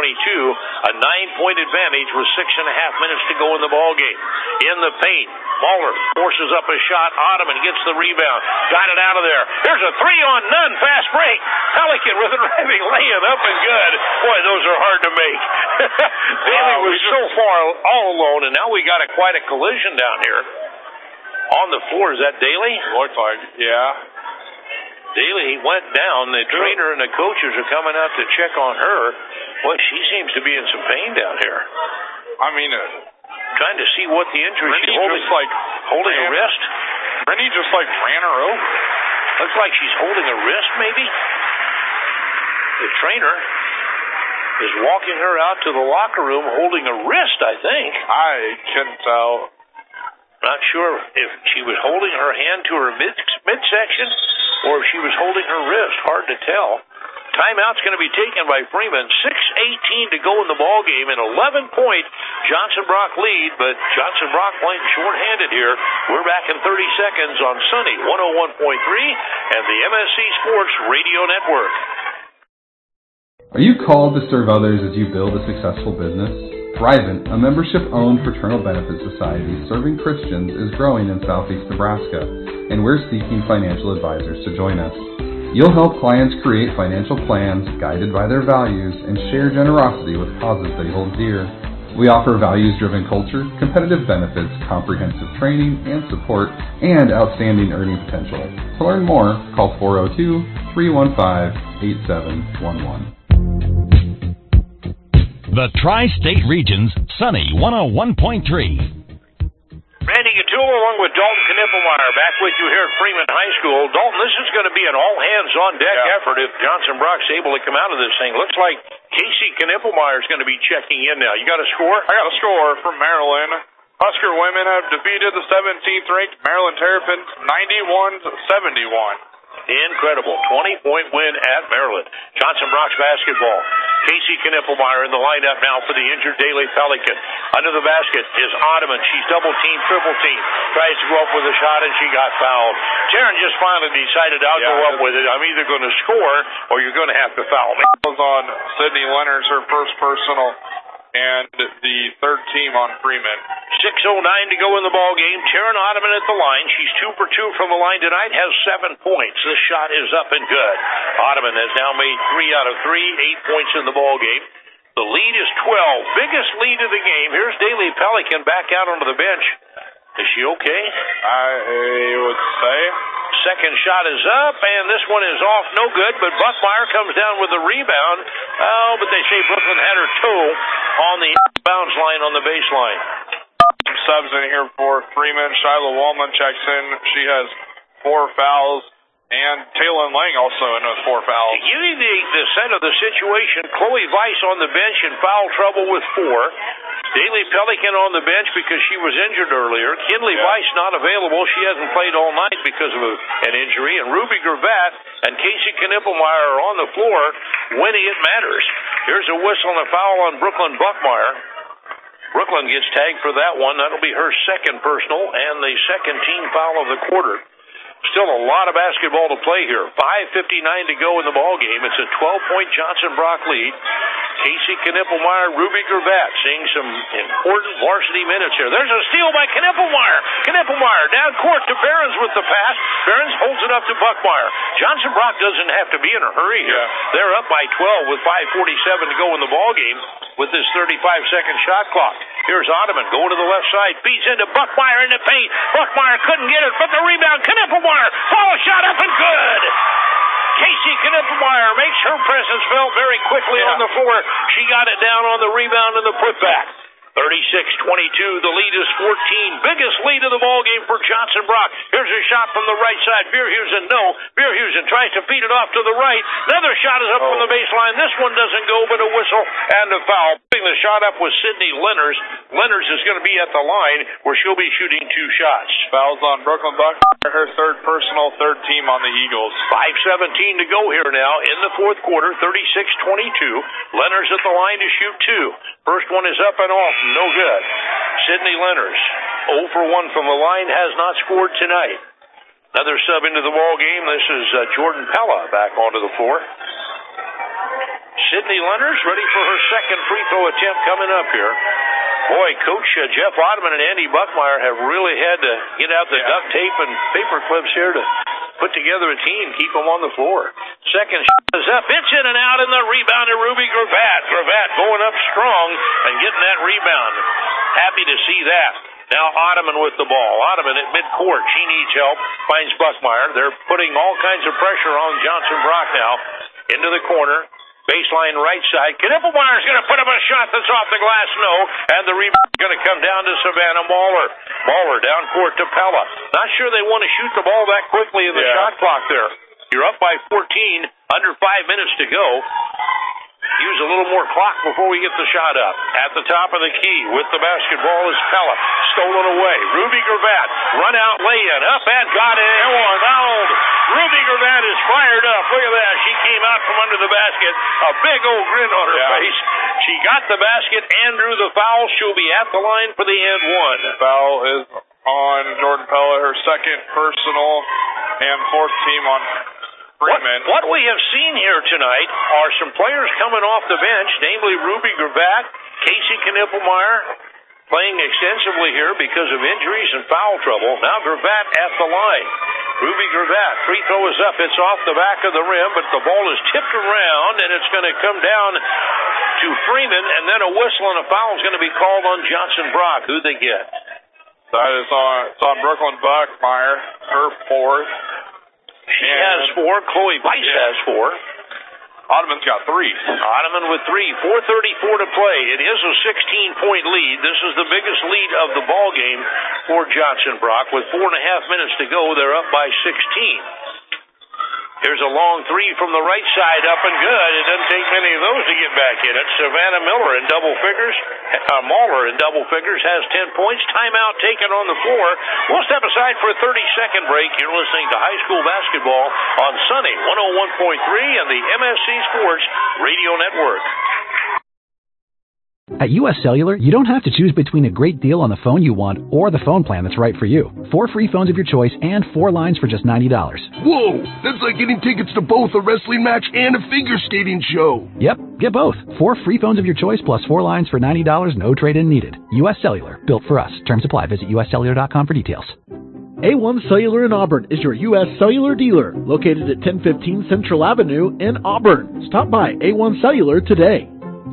Speaker 2: A 9-point advantage with 6.5 minutes to go in the ball game. In the paint, Mahler forces up a shot. Ottoman gets the rebound. Got it out of there. Here's a 3-on-none fast break. Pelican with a driving laying up and good. Boy, those are hard to make. Daly was so far all alone, and now we got quite a collision down here. On the floor, is that Daly?
Speaker 3: Looks like, yeah.
Speaker 2: Daly went down. The trainer and the coaches are coming out to check on her. Boy, she seems to be in some pain down here.
Speaker 3: I mean,
Speaker 2: trying to see what the injury is. Holding a wrist.
Speaker 3: Rennie just ran her over.
Speaker 2: Looks like she's holding a wrist, maybe. The trainer is walking her out to the locker room holding a wrist, I think.
Speaker 3: I couldn't tell.
Speaker 2: Not sure if she was holding her hand to her midsection or if she was holding her wrist. Hard to tell. Timeout's going to be taken by Freeman. 6:18 to go in the ball game. An 11-point Johnson Brock lead, but Johnson Brock playing shorthanded here. We're back in 30 seconds on Sunny 101.3 and the MSC Sports Radio Network.
Speaker 8: Are you called to serve others as you build a successful business? Thrivent, a membership-owned fraternal benefit society serving Christians, is growing in southeast Nebraska, and we're seeking financial advisors to join us. You'll help clients create financial plans guided by their values and share generosity with causes they hold dear. We offer values-driven culture, competitive benefits, comprehensive training and support, and outstanding earning potential. To learn more, call 402-315-8711.
Speaker 9: The Tri-State Region's Sunny 101.3.
Speaker 2: Randy Gattuba O'Toole along with Dalton Knippelmeyer back with you here at Freeman High School. Dalton, this is going to be an all-hands-on-deck effort if Johnson Brock's able to come out of this thing. Looks like Casey Knippelmeyer is going to be checking in now. You got a score?
Speaker 3: I got a score from Maryland. Husker women have defeated the 17th-ranked Maryland Terrapins 91-71.
Speaker 2: Incredible. 20-point win at Maryland. Johnson Brock's basketball. Casey Knippelmeyer in the lineup now for the injured Daly Pelican. Under the basket is Ottoman. She's double-teamed, triple-teamed. Tries to go up with a shot, and she got fouled. Taryn just finally decided I'll go up with it. I'm either going to score or you're going to have to foul me.
Speaker 3: Was on Sydney Leonard's her first personal, and the third team on Freeman.
Speaker 2: 6:09 to go in the ball game. Taryn Ottoman at the line. She's 2 for 2 from the line tonight. Has 7 points. This shot is up and good. Ottoman has now made 3 out of 3, 8 points in the ball game. The lead is 12. Biggest lead of the game. Here's Daly Pelican back out onto the bench. Is she okay?
Speaker 3: I would say.
Speaker 2: Second shot is up, and this one is off. No good, but Buckmeyer comes down with the rebound. Oh, but they say Brooklyn had her toe on the bounce line on the baseline.
Speaker 3: Subs in here for Freeman. Shiloh Wallman checks in. She has 4 fouls. And Taylor Lang also in with 4 fouls.
Speaker 2: To give you the set of the situation, Chloe Weiss on the bench in foul trouble with 4. Daly Pelican on the bench because she was injured earlier. Kinley Weiss not available. She hasn't played all night because of an injury. And Ruby Gravatt and Casey Knippelmeyer are on the floor when it matters. Here's a whistle and a foul on Brooklyn Buckmeyer. Brooklyn gets tagged for that one. That'll be her second personal and the second team foul of the quarter. Still a lot of basketball to play here. 5:59 to go in the ball game. It's a 12-point Johnson Brock lead. Casey Knippelmeyer, Ruby Gravatt seeing some important varsity minutes here. There's a steal by Knippelmeyer. Knippelmeyer down court to Behrens with the pass. Behrens holds it up to Buckmeyer. Johnson Brock doesn't have to be in a hurry here. They're up by 12 with 5:47 to go in the ball game with this 35-second shot clock. Here's Ottoman going to the left side. Feeds into Buckmeyer in the paint. Buckmeyer couldn't get it, but the rebound. Knippelmeyer. Follow shot up and good. Casey Knippelmeyer makes her presence felt very quickly on the floor. She got it down on the rebound and the putback. 36-22. The lead is 14. Biggest lead of the ball game for Johnson Brock. Here's a shot from the right side. Beerhusen, no. Beerhusen tries to feed it off to the right. Another shot is up from the baseline. This one doesn't go, but a whistle and a foul. Putting the shot up was Sydney Lenners. Lenners is going to be at the line where she'll be shooting 2 shots.
Speaker 3: Fouls on Brooklyn Buck. Her third personal, third team on the Eagles.
Speaker 2: 5:17 to go here now in the fourth quarter. 36-22. Lenners at the line to shoot 2. First one is up and off. No good. Sydney Lenners, 0 for 1 from the line, has not scored tonight. Another sub into the ball game. This is Jordan Pella back onto the floor. Sydney Lenners ready for her second free throw attempt coming up here. Boy, Coach Jeff Ottoman and Andy Buckmeyer have really had to get out the duct tape and paper clips here to put together a team, keep them on the floor. Second shot is up. It's in and out, and the rebound to Ruby Gravatt. Gravatt going up strong and getting that rebound. Happy to see that. Now Ottoman with the ball. Ottoman at midcourt. She needs help. Finds Buckmeyer. They're putting all kinds of pressure on Johnson Brock now. Into the corner. Baseline right side. Knippelmeyer's going to put up a shot that's off the glass. No. And the rebound is going to come down to Savannah Mahler. Mahler down court to Pella. Not sure they want to shoot the ball that quickly in the shot clock there. You're up by 14. Under 5 minutes to go. Use a little more clock before we get the shot up. At the top of the key with the basketball is Pella. Stolen away. Ruby Gravatt. Run out lay-in. Up and got it. One out. Ruby Gravatt is fired up. Look at that. She came out from under the basket. A big old grin on her face. She got the basket and drew the foul. She'll be at the line for the and one.
Speaker 3: Foul is on Jordan Pella, her second personal and fourth team on Freeman.
Speaker 2: What we have seen here tonight are some players coming off the bench, namely Ruby Gravatt, Casey Knippelmeyer, playing extensively here because of injuries and foul trouble. Now Gravatt at the line. Ruby Gravatt, free throw is up. It's off the back of the rim, but the ball is tipped around, and it's going to come down to Freeman, and then a whistle and a foul is going to be called on Johnson Brock. Who'd they get?
Speaker 3: That is on Brooklyn Buckmeyer, her fourth.
Speaker 2: She has 4. Chloe Weiss has 4.
Speaker 3: Ottoman's got 3.
Speaker 2: Ottoman with 3. 4:34 to play. It is a 16-point lead. This is the biggest lead of the ball game for Johnson Brock. With 4.5 minutes to go, they're up by 16. Here's a long 3 from the right side, up and good. It doesn't take many of those to get back in it. Savannah Miller in double figures. Mahler in double figures has 10 points. Timeout taken on the floor. We'll step aside for a 30-second break. You're listening to high school basketball on Sunny 101.3 and the MSC Sports Radio Network.
Speaker 10: At U.S. Cellular, you don't have to choose between a great deal on the phone you want or the phone plan that's right for you. 4 free phones of your choice and 4 lines for just $90.
Speaker 12: Whoa! That's like getting tickets to both a wrestling match and a figure skating show.
Speaker 10: Yep, get both. 4 free phones of your choice plus 4 lines for $90, no trade-in needed. U.S. Cellular, built for us. Terms apply. Visit uscellular.com for details.
Speaker 17: A1 Cellular in Auburn is your U.S. Cellular dealer, located at 1015 Central Avenue in Auburn. Stop by A1 Cellular today.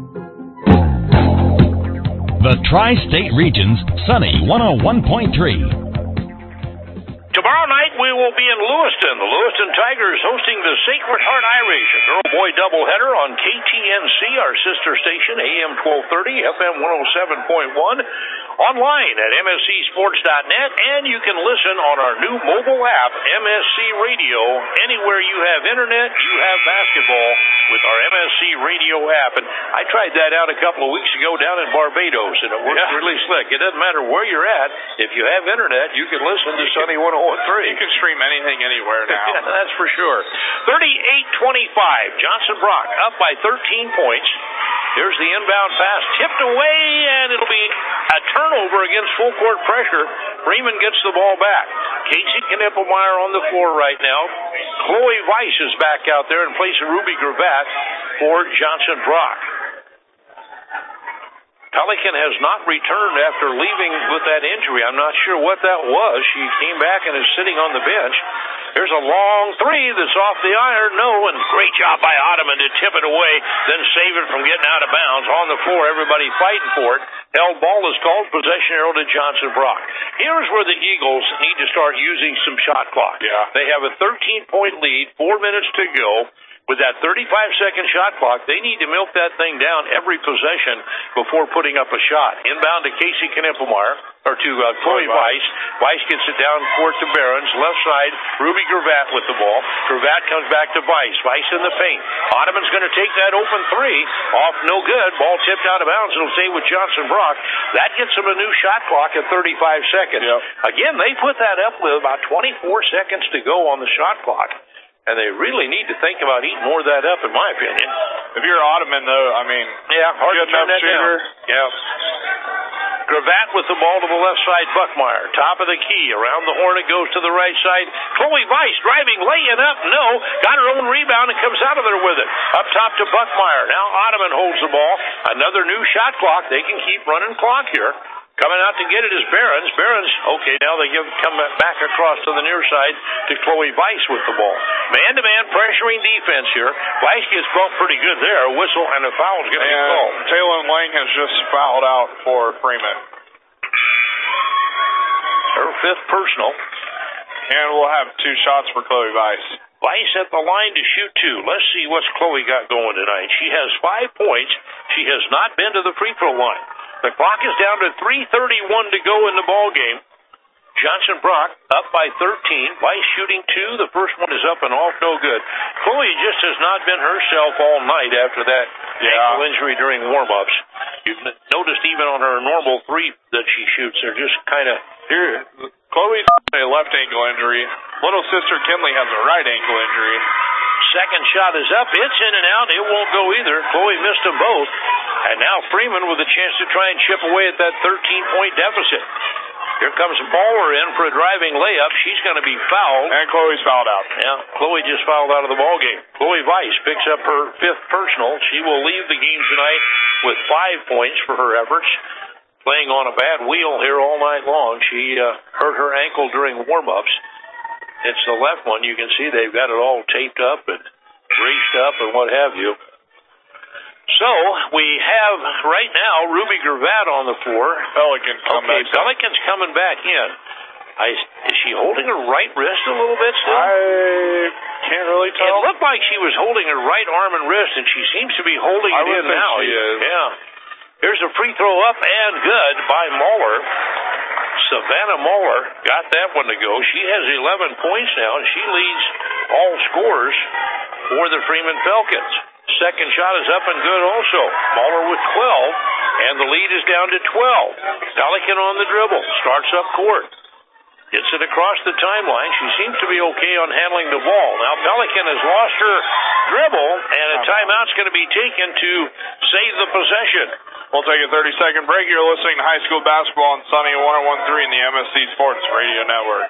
Speaker 9: The Tri-State Region's Sunny 101.3.
Speaker 2: Tomorrow night we will be in Lewiston. The Lewiston Tigers hosting the Sacred Heart Irish, a girl-boy doubleheader on KTNC, our sister station, AM 1230, FM 107.1, online at MSCSports.net, and you can listen on our new mobile app, MSC Radio. Anywhere you have internet, you have basketball with our MSC Radio app. And I tried that out a couple of weeks ago down in Barbados, and it works really slick. It doesn't matter where you're at. If you have internet, you can listen to Sunny 101.3.
Speaker 3: You can stream anything anywhere now.
Speaker 2: Yeah, that's for sure. 38-25. Johnson Brock up by 13 points. Here's the inbound pass, tipped away, and it'll be a turnover against full court pressure. Freeman gets the ball back. Casey Knippelmeyer on the floor right now. Chloe Weiss is back out there in place of Ruby Gravatt for Johnson Brock. Pelican has not returned after leaving with that injury. I'm not sure what that was. She came back and is sitting on the bench. There's a long 3 that's off the iron. No, and great job by Ottoman to tip it away, then save it from getting out of bounds. On the floor, everybody fighting for it. Held ball is called, possession arrow to Johnson Brock. Here's where the Eagles need to start using some shot clock.
Speaker 3: Yeah.
Speaker 2: They have a 13-point lead, 4 minutes to go. With that 35-second shot clock, they need to milk that thing down every possession before putting up a shot. Inbound to Casey Knippelmeyer, or to Chloe Weiss. Weiss gets it down court to Behrens. Left side, Ruby Gravatt with the ball. Gravatt comes back to Weiss. Weiss in the paint. Ottoman's going to take that open 3. Off, no good. Ball tipped out of bounds. It'll stay with Johnson Brock. That gets them a new shot clock at 35 seconds.
Speaker 3: Yep.
Speaker 2: Again, they put that up with about 24 seconds to go on the shot clock. And they really need to think about eating more of that up, in my opinion.
Speaker 3: If you're Ottoman, though, I mean,
Speaker 2: hard to turn that
Speaker 3: shooter.
Speaker 2: down. Yeah. Gravatt with the ball to the left side, Buckmeyer. Top of the key. Around the horn it goes to the right side. Chloe Weiss driving, laying up. No. Got her own rebound and comes out of there with it. Up top to Buckmeyer. Now Ottoman holds the ball. Another new shot clock. They can keep running clock here. Coming out to get it is Behrens. Behrens, okay, now they come back across to the near side to Chloe Weiss with the ball. Man-to-man pressuring defense here. Weiss gets bumped pretty good there. A whistle and a foul is going to be called.
Speaker 3: Taylor Lang has just fouled out for Freeman.
Speaker 2: Her 5th personal.
Speaker 3: And we'll have 2 shots for Chloe Weiss.
Speaker 2: Weiss at the line to shoot 2. Let's see what's Chloe got going tonight. She has 5 points. She has not been to the free throw line. The clock is down to 3:31 to go in the ball game. Johnson Brock up by 13. Weiss shooting 2. The first one is up and off, no good. Chloe just has not been herself all night after that ankle injury during warm-ups. You've noticed even on her normal 3 that she shoots, they're just kind of...
Speaker 3: Here, Chloe's a left ankle injury. Little sister Kinley has a right ankle injury.
Speaker 2: Second shot is up. It's in and out. It won't go either. Chloe missed them both. And now Freeman with a chance to try and chip away at that 13-point deficit. Here comes Baller in for a driving layup. She's going to be fouled.
Speaker 3: And Chloe's fouled out.
Speaker 2: Yeah, Chloe just fouled out of the ball game. Chloe Weiss picks up her 5th personal. She will leave the game tonight with 5 points for her efforts. Playing on a bad wheel here all night long. She hurt her ankle during warm-ups. It's the left one. You can see they've got it all taped up and greased up and what have you. So, we have right now Ruby Gravatt on the floor.
Speaker 3: Pelican's
Speaker 2: coming back in. Is she holding her right wrist a little bit still?
Speaker 3: I can't really tell.
Speaker 2: It looked like she was holding her right arm and wrist, and she seems to be holding it in now.
Speaker 3: She is.
Speaker 2: Yeah. Here's a free throw up and good by Muller. Savannah Muller got that one to go. She has 11 points now, and she leads all scorers for the Freeman Falcons. Second shot is up and good also. Muller with 12, and the lead is down to 12. Pelican on the dribble, starts up court. Gets it across the timeline. She seems to be okay on handling the ball. Now Pelican has lost her dribble, and a timeout's going to be taken to save the possession.
Speaker 3: We'll take a 30-second break. You're listening to high school basketball on Sunny 101.3 in the MSC Sports Radio Network.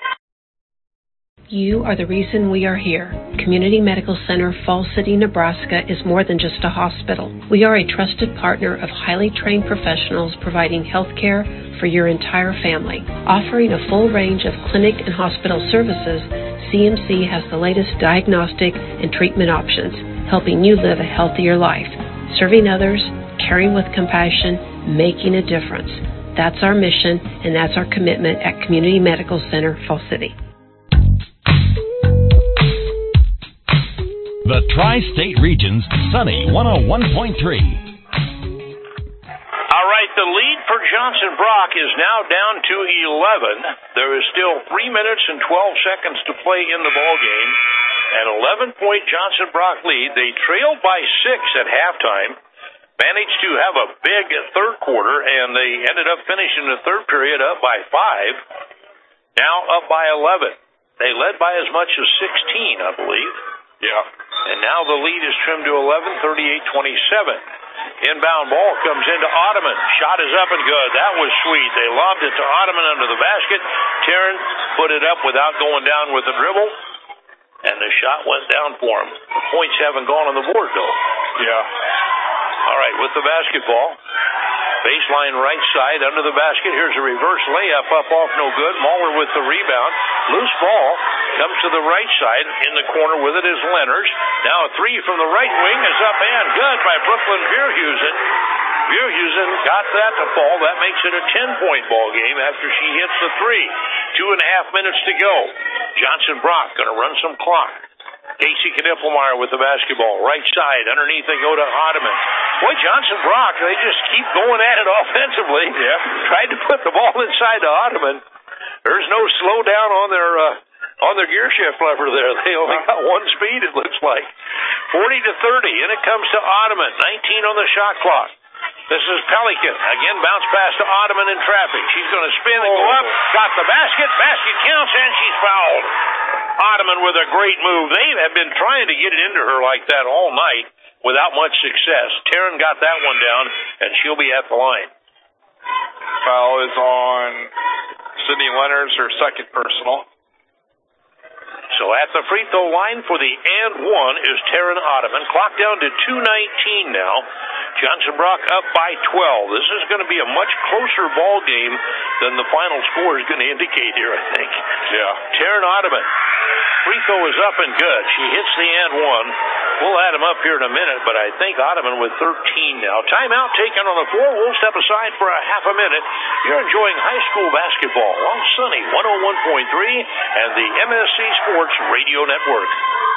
Speaker 13: You are the reason we are here. Community Medical Center, Falls City, Nebraska is more than just a hospital. We are a trusted partner of highly trained professionals providing health care for your entire family. Offering a full range of clinic and hospital services, CMC has the latest diagnostic and treatment options, helping you live a healthier life. Serving others, caring with compassion, making a difference. That's our mission, and that's our commitment at Community Medical Center, Falls City.
Speaker 9: The Tri-State Region's Sunny 101.3.
Speaker 2: All right, the lead for Johnson Brock is now down to 11. There is still 3 minutes and 12 seconds to play in the ball game. An 11-point Johnson Brock lead. They trailed by 6 at halftime. Managed to have a big third quarter, and they ended up finishing the third period up by 5. Now up by 11. They led by as much as 16, I believe.
Speaker 3: Yeah.
Speaker 2: And now the lead is trimmed to 11, 38-27. Inbound ball comes into Ottoman. Shot is up and good. That was sweet. They lobbed it to Ottoman under the basket. Taryn put it up without going down with the dribble. And the shot went down for him. The points haven't gone on the board, though.
Speaker 3: Yeah.
Speaker 2: All right, with the basketball. Baseline right side under the basket. Here's a reverse layup up off no good. Muller with the rebound. Loose ball comes to the right side. In the corner with it is Leonard. Now a three from the right wing is up and good by Brooklyn Vierhusen. Vierhusen got that to fall. That makes it a 10-point ball game after she hits the three. 2.5 minutes to go. Johnson Brock going to run some clock. Casey Knippelmeyer with the basketball. Right side. Underneath they go to Ottoman. Boy, Johnson Brock, they just keep going at it offensively.
Speaker 3: Yeah.
Speaker 2: Tried to put the ball inside to Ottoman. There's no slowdown on their gear shift lever there. They only got one speed, it looks like. 40-30, and it comes to Ottoman. 19 on the shot clock. This is Pelican. Again, bounce pass to Ottoman in traffic. She's going to spin and go up. Got the basket. Basket counts, and she's fouled. Ottoman with a great move. They have been trying to get it into her like that all night without much success. Taryn got that one down, and she'll be at the line.
Speaker 3: Foul is on Sydney Leonard's, her second personal.
Speaker 2: So at the free throw line for the and one is Taryn Ottoman. Clock down to 2:19 now. Johnson Brock up by 12. This is going to be a much closer ball game than the final score is going to indicate here, I think.
Speaker 3: Yeah.
Speaker 2: Taryn Ottoman. Free throw is up and good. She hits the and one. We'll add him up here in a minute, but I think Ottoman with 13 now. Timeout taken on the floor. We'll step aside for a half a minute. You're enjoying high school basketball on Sunny 101.3 and the MSC Sports Radio Network.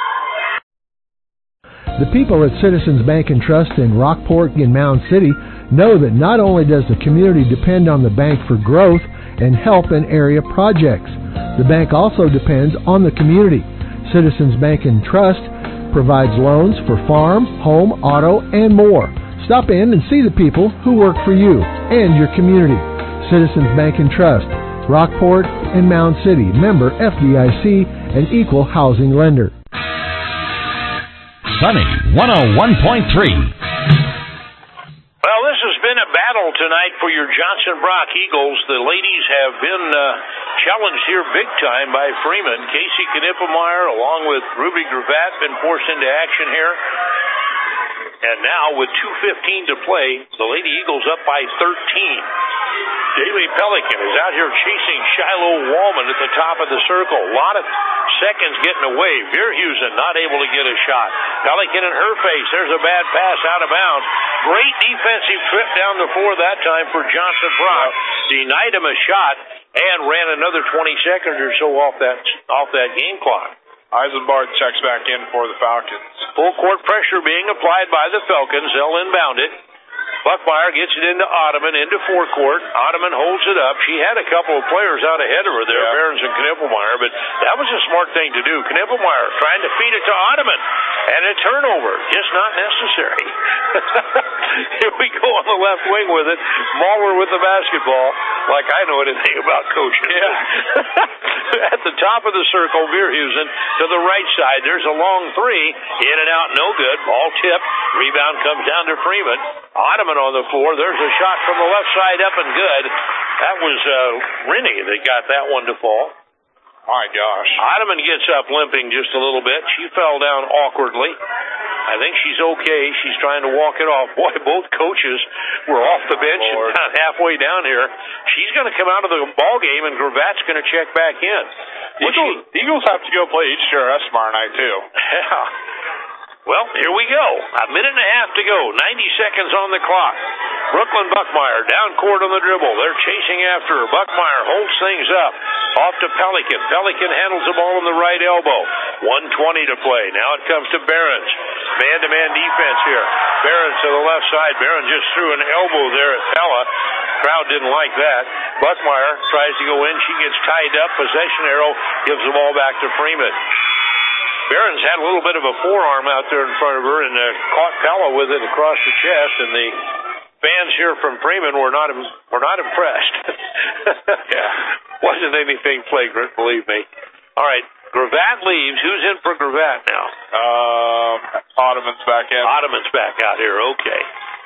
Speaker 14: The people at Citizens Bank and Trust in Rockport and Mound City know that not only does the community depend on the bank for growth and help in area projects, the bank also depends on the community. Citizens Bank and Trust provides loans for farm, home, auto, and more. Stop in and see the people who work for you and your community. Citizens Bank and Trust, Rockport and Mound City, member FDIC, and equal housing lender.
Speaker 9: Sunny 101.3.
Speaker 2: Well, this has been a battle tonight for your Johnson Brock Eagles. The ladies have been challenged here big time by Freeman. Casey Knippelmeyer, along with Ruby Gravatt, been forced into action here. And now, with 2:15 to play, the Lady Eagles up by 13. Daly Pelican is out here chasing Shiloh Wallman at the top of the circle. A lot of seconds getting away. Vierhusen not able to get a shot. Pelican in her face. There's a bad pass out of bounds. Great defensive trip down the floor that time for Johnson Brock. Denied him a shot and ran another 20 seconds or so off that game clock.
Speaker 3: Eisenbart checks back in for the Falcons.
Speaker 2: Full court pressure being applied by the Falcons. They'll inbound it. Buckmeyer gets it into Ottoman, into forecourt. Ottoman holds it up. She had a couple of players out ahead of her there, Behrens and Knippelmeyer, but that was a smart thing to do. Knippelmeyer trying to feed it to Ottoman, and a turnover. Just not necessary. Here we go on the left wing with it. Mahler with the basketball, like I know anything about coaching. Yeah. At the top of the circle, Verhusen to the right side. There's a long three. In and out, no good. Ball tipped. Rebound comes down to Freeman. Ottoman on the floor. There's a shot from the left side up and good. That was Rennie that got that one to fall.
Speaker 3: My gosh.
Speaker 2: Ottoman gets up limping just a little bit. She fell down awkwardly. I think she's okay. She's trying to walk it off. Boy, both coaches were off the bench and about halfway down here. She's going to come out of the ball game, and Gravatt's going to check back in.
Speaker 3: Eagles have to go play HTRS tomorrow night, too.
Speaker 2: Yeah. Well, here we go. A minute and a half to go. 90 seconds on the clock. Brooklyn Buckmeyer down court on the dribble. They're chasing after her. Buckmeyer holds things up. Off to Pelican. Pelican handles the ball on the right elbow. 1:20 to play. Now it comes to Behrens. Man-to-man defense here. Behrens to the left side. Behrens just threw an elbow there at Pella. Crowd didn't like that. Buckmeyer tries to go in. She gets tied up. Possession arrow gives the ball back to Freeman. Behrens had a little bit of a forearm out there in front of her and caught Pella with it across the chest, and the fans here from Freeman were not impressed. Yeah, wasn't anything flagrant, believe me. All right, Gravatt leaves. Who's in for Gravatt now?
Speaker 3: Ottoman's back in.
Speaker 2: Ottoman's back out here, okay.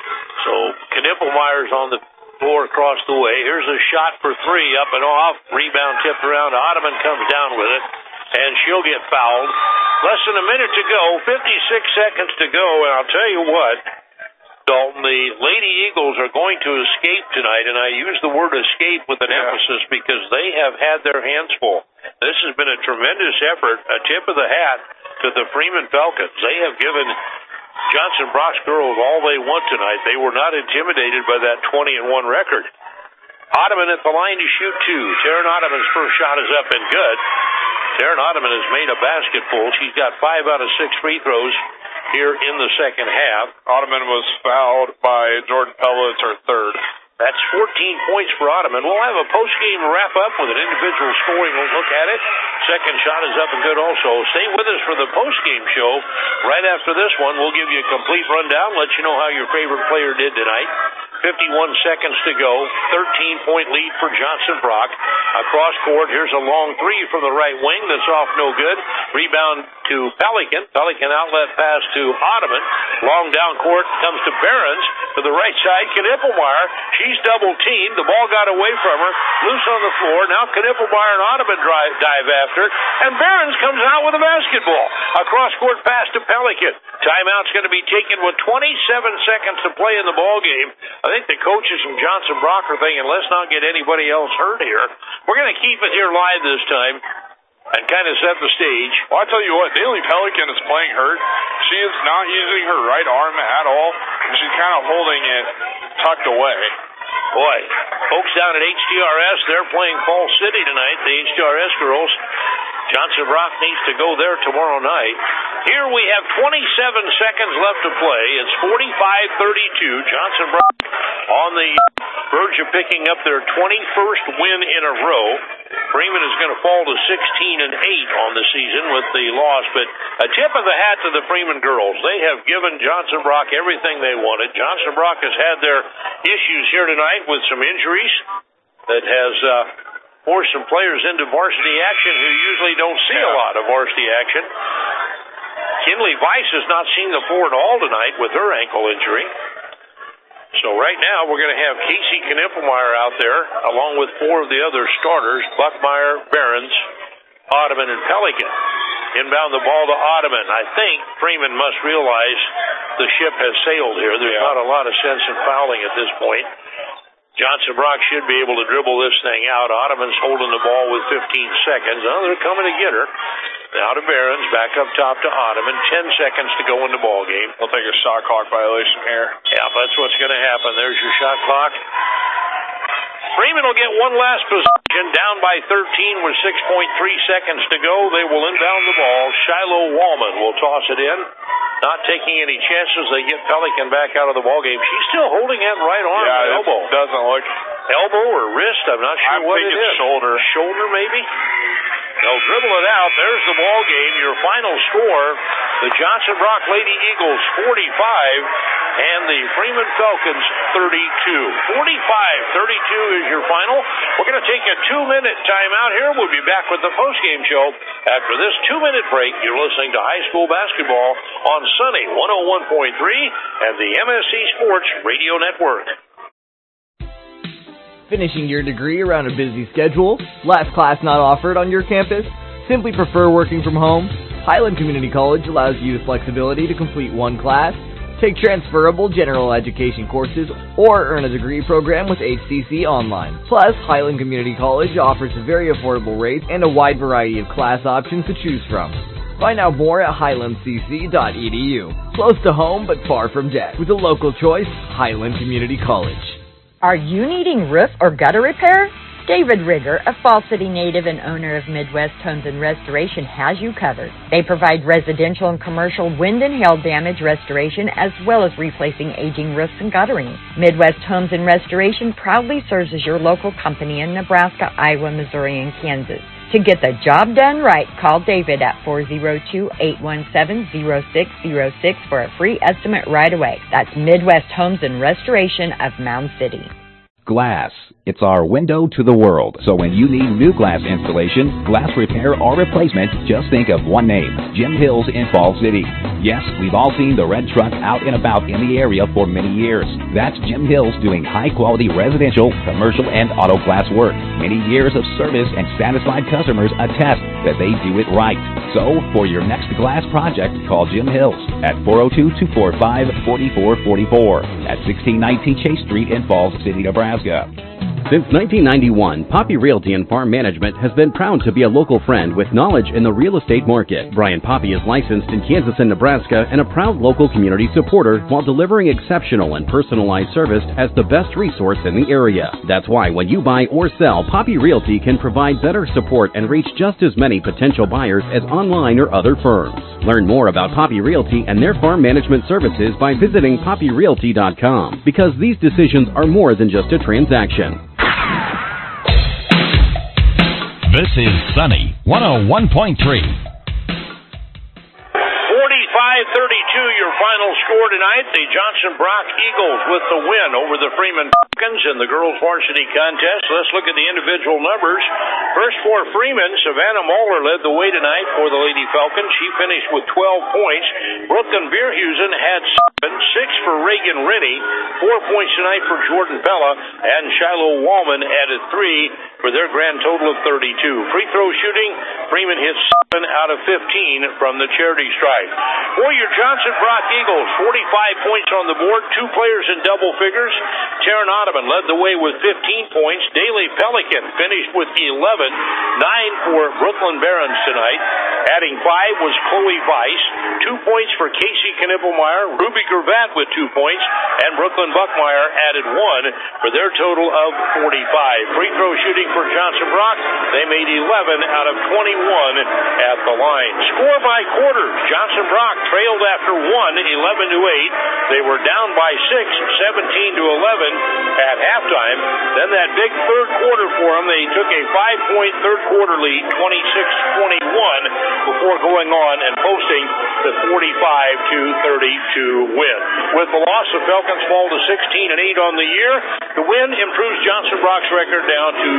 Speaker 2: So Knippelmeyer's on the floor across the way. Here's a shot for three, up and off. Rebound tipped around. Ottoman comes down with it, and she'll get fouled. Less than a minute to go, 56 seconds to go, and I'll tell you what, Dalton, the Lady Eagles are going to escape tonight, and I use the word escape with an emphasis because they have had their hands full. This has been a tremendous effort, a tip of the hat to the Freeman Falcons. They have given Johnson Brock's girls all they want tonight. They were not intimidated by that 20-1 record. Ottoman at the line to shoot two. Taryn Ottoman's first shot is up and good. Taryn Ottoman has made a basketful. She's got 5 out of 6 free throws here in the second half.
Speaker 3: Ottoman was fouled by Jordan Pella. It's her third.
Speaker 2: That's 14 points for Ottoman. We'll have a post-game wrap-up with an individual scoring look at it. Second shot is up and good also. Stay with us for the post-game show. Right after this one, we'll give you a complete rundown, let you know how your favorite player did tonight. 51 seconds to go. 13-point lead for Johnson Brock. Across court, here's a long three from the right wing that's off no good. Rebound to Pelican. Pelican outlet pass to Ottoman. Long down court comes to Behrens. To the right side, Knippelmeyer. She's double-teamed. The ball got away from her. Loose on the floor. Now Knippelmeyer and Ottoman dive after. And Behrens comes out with a basketball. A cross-court pass to Pelican. Timeout's going to be taken with 27 seconds to play in the ball game. I think the coaches from Johnson Brock are thinking, let's not get anybody else hurt here. We're going to keep it here live this time and kind of set the stage.
Speaker 3: Well, I tell you what, Daily Pelican is playing hurt. She is not using her right arm at all, and she's kind of holding it tucked away.
Speaker 2: Boy, folks down at HTRS, they're playing Fall City tonight, the HTRS girls. Johnson Brock needs to go there tomorrow night. Here we have 27 seconds left to play. It's 45-32. Johnson Brock on the verge of picking up their 21st win in a row. Freeman is going to fall to 16-8 on the season with the loss, but a tip of the hat to the Freeman girls. They have given Johnson Brock everything they wanted. Johnson Brock has had their issues here tonight with some injuries that has forced some players into varsity action who usually don't see a lot of varsity action. Kinley Weiss has not seen the floor at all tonight with her ankle injury. So right now we're going to have Casey Knippelmeyer out there along with 4 of the other starters, Buckmeyer, Behrens, Ottoman, and Pelican. Inbound the ball to Ottoman. I think Freeman must realize the ship has sailed here. There's not a lot of sense in fouling at this point. Johnson Brock should be able to dribble this thing out. Ottoman's holding the ball with 15 seconds. Oh, they're coming to get her. Now to Behrens, back up top to Ottoman. 10 seconds to go in the ball game.
Speaker 3: They'll take a shot clock violation here.
Speaker 2: Yeah, that's what's going to happen. There's your shot clock. Freeman will get one last possession, down by 13 with 6.3 seconds to go. They will inbound the ball. Shiloh Wallman will toss it in. Not taking any chances. They get Pelican back out of the ballgame. She's still holding that right arm and elbow.
Speaker 3: Doesn't look.
Speaker 2: Elbow or wrist, I'm not sure what it is.
Speaker 3: I think it's shoulder.
Speaker 2: Shoulder, maybe? They'll dribble it out. There's the ball game. Your final score, the Johnson Brock Lady Eagles 45 and the Freeman Falcons 32. 45-32 is your final. We're going to take a 2-minute timeout here. We'll be back with the postgame show. After this 2-minute break, you're listening to high school basketball on Sunny 101.3 and the MSC Sports Radio Network.
Speaker 1: Finishing your degree around a busy schedule? Last class not offered on your campus? Simply prefer working from home? Highland Community College allows you the flexibility to complete one class, take transferable general education courses, or earn a degree program with HCC Online. Plus, Highland Community College offers very affordable rates and a wide variety of class options to choose from. Find out more at highlandcc.edu. Close to home but far from debt. With a local choice, Highland Community College.
Speaker 7: Are you needing roof or gutter repair? David Rigger, a Fall City native and owner of Midwest Homes and Restoration, has you covered. They provide residential and commercial wind and hail damage restoration as well as replacing aging roofs and guttering. Midwest Homes and Restoration proudly serves as your local company in Nebraska, Iowa, Missouri, and Kansas. To get the job done right, call David at 402-817-0606 for a free estimate right away. That's Midwest Homes and Restoration of Mound City.
Speaker 15: Glass. It's our window to the world. So when you need new glass installation, glass repair, or replacement, just think of one name, Jim Hills in Fall City. Yes, we've all seen the red truck out and about in the area for many years. That's Jim Hills doing high-quality residential, commercial, and auto glass work. Many years of service and satisfied customers attest that they do it right. So, for your next glass project, call Jim Hills at 402-245-4444 at 1619 Chase Street in Falls City, Nebraska.
Speaker 16: Since 1991, Poppy Realty and Farm Management has been proud to be a local friend with knowledge in the real estate market. Brian Poppy is licensed in Kansas and Nebraska and a proud local community supporter while delivering exceptional and personalized service as the best resource in the area. That's why when you buy or sell, Poppy Realty can provide better support and reach just as many potential buyers as online or other firms. Learn more about Poppy Realty and their farm management services by visiting poppyrealty.com, because these decisions are more than just a transaction.
Speaker 9: This is Sunny 101.3.
Speaker 2: 45-32, your final score tonight. The Johnson Brock Eagles with the win over the Freeman Falcons in the girls varsity contest. Let's look at the individual numbers. First for Freeman, Savannah Moeller led the way tonight for the Lady Falcons. She finished with 12 points. Brooklyn Beerhusen had 7, 6 for Reagan Rennie, 4 points tonight for Jordan Pella, and Shiloh Wallman added 3 for their grand total of 32. Free throw shooting, Freeman hit 7 out of 15 from the charity stripe. For your Johnson Brock Eagles, 45 points on the board, 2 players in double figures. Taryn Ottoman led the way with 15 points. Daly Pelican finished with 11, 9 for Brooklyn Barons tonight. Adding 5 was Chloe Weiss, 2 points for Casey Knippelmeyer, Ruby Gravatt with 2 points, and Brooklyn Buckmeyer added 1 for their total of 45. Free throw shooting for Johnson Brock, they made 11 out of 21 at the line. Score by quarters, Johnson Brock trailed after 1, 11-8. They were down by 6, 17-11 at halftime. Then that big third quarter for them, they took a 5-point third quarter lead, 26-21, before going on and posting the 45-32 win. With the loss, the Falcons fall to 16-8 on the year. The win improves Johnson Brock's record down to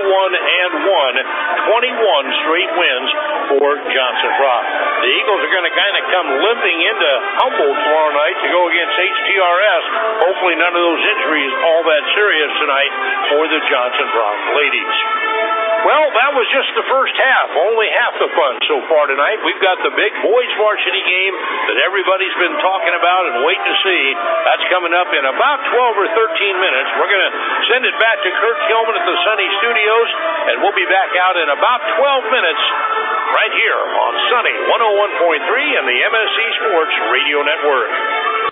Speaker 2: 21-1, 21 straight wins for Johnson Brock. The Eagles are going to kind of come limping into Humboldt tomorrow night to go against HTRS. Hopefully none of those injuries all that serious tonight for the Johnson Brock ladies. Well, that was just the first half, only half the fun so far tonight. We've got the big boys varsity game that everybody's been talking about and waiting to see. That's coming up in about 12 or 13 minutes. We're going to send it back to Kurt Kilman at the Sunny Studios, and we'll be back out in about 12 minutes right here on Sunny 101.3 and the MSC Sports Radio Network.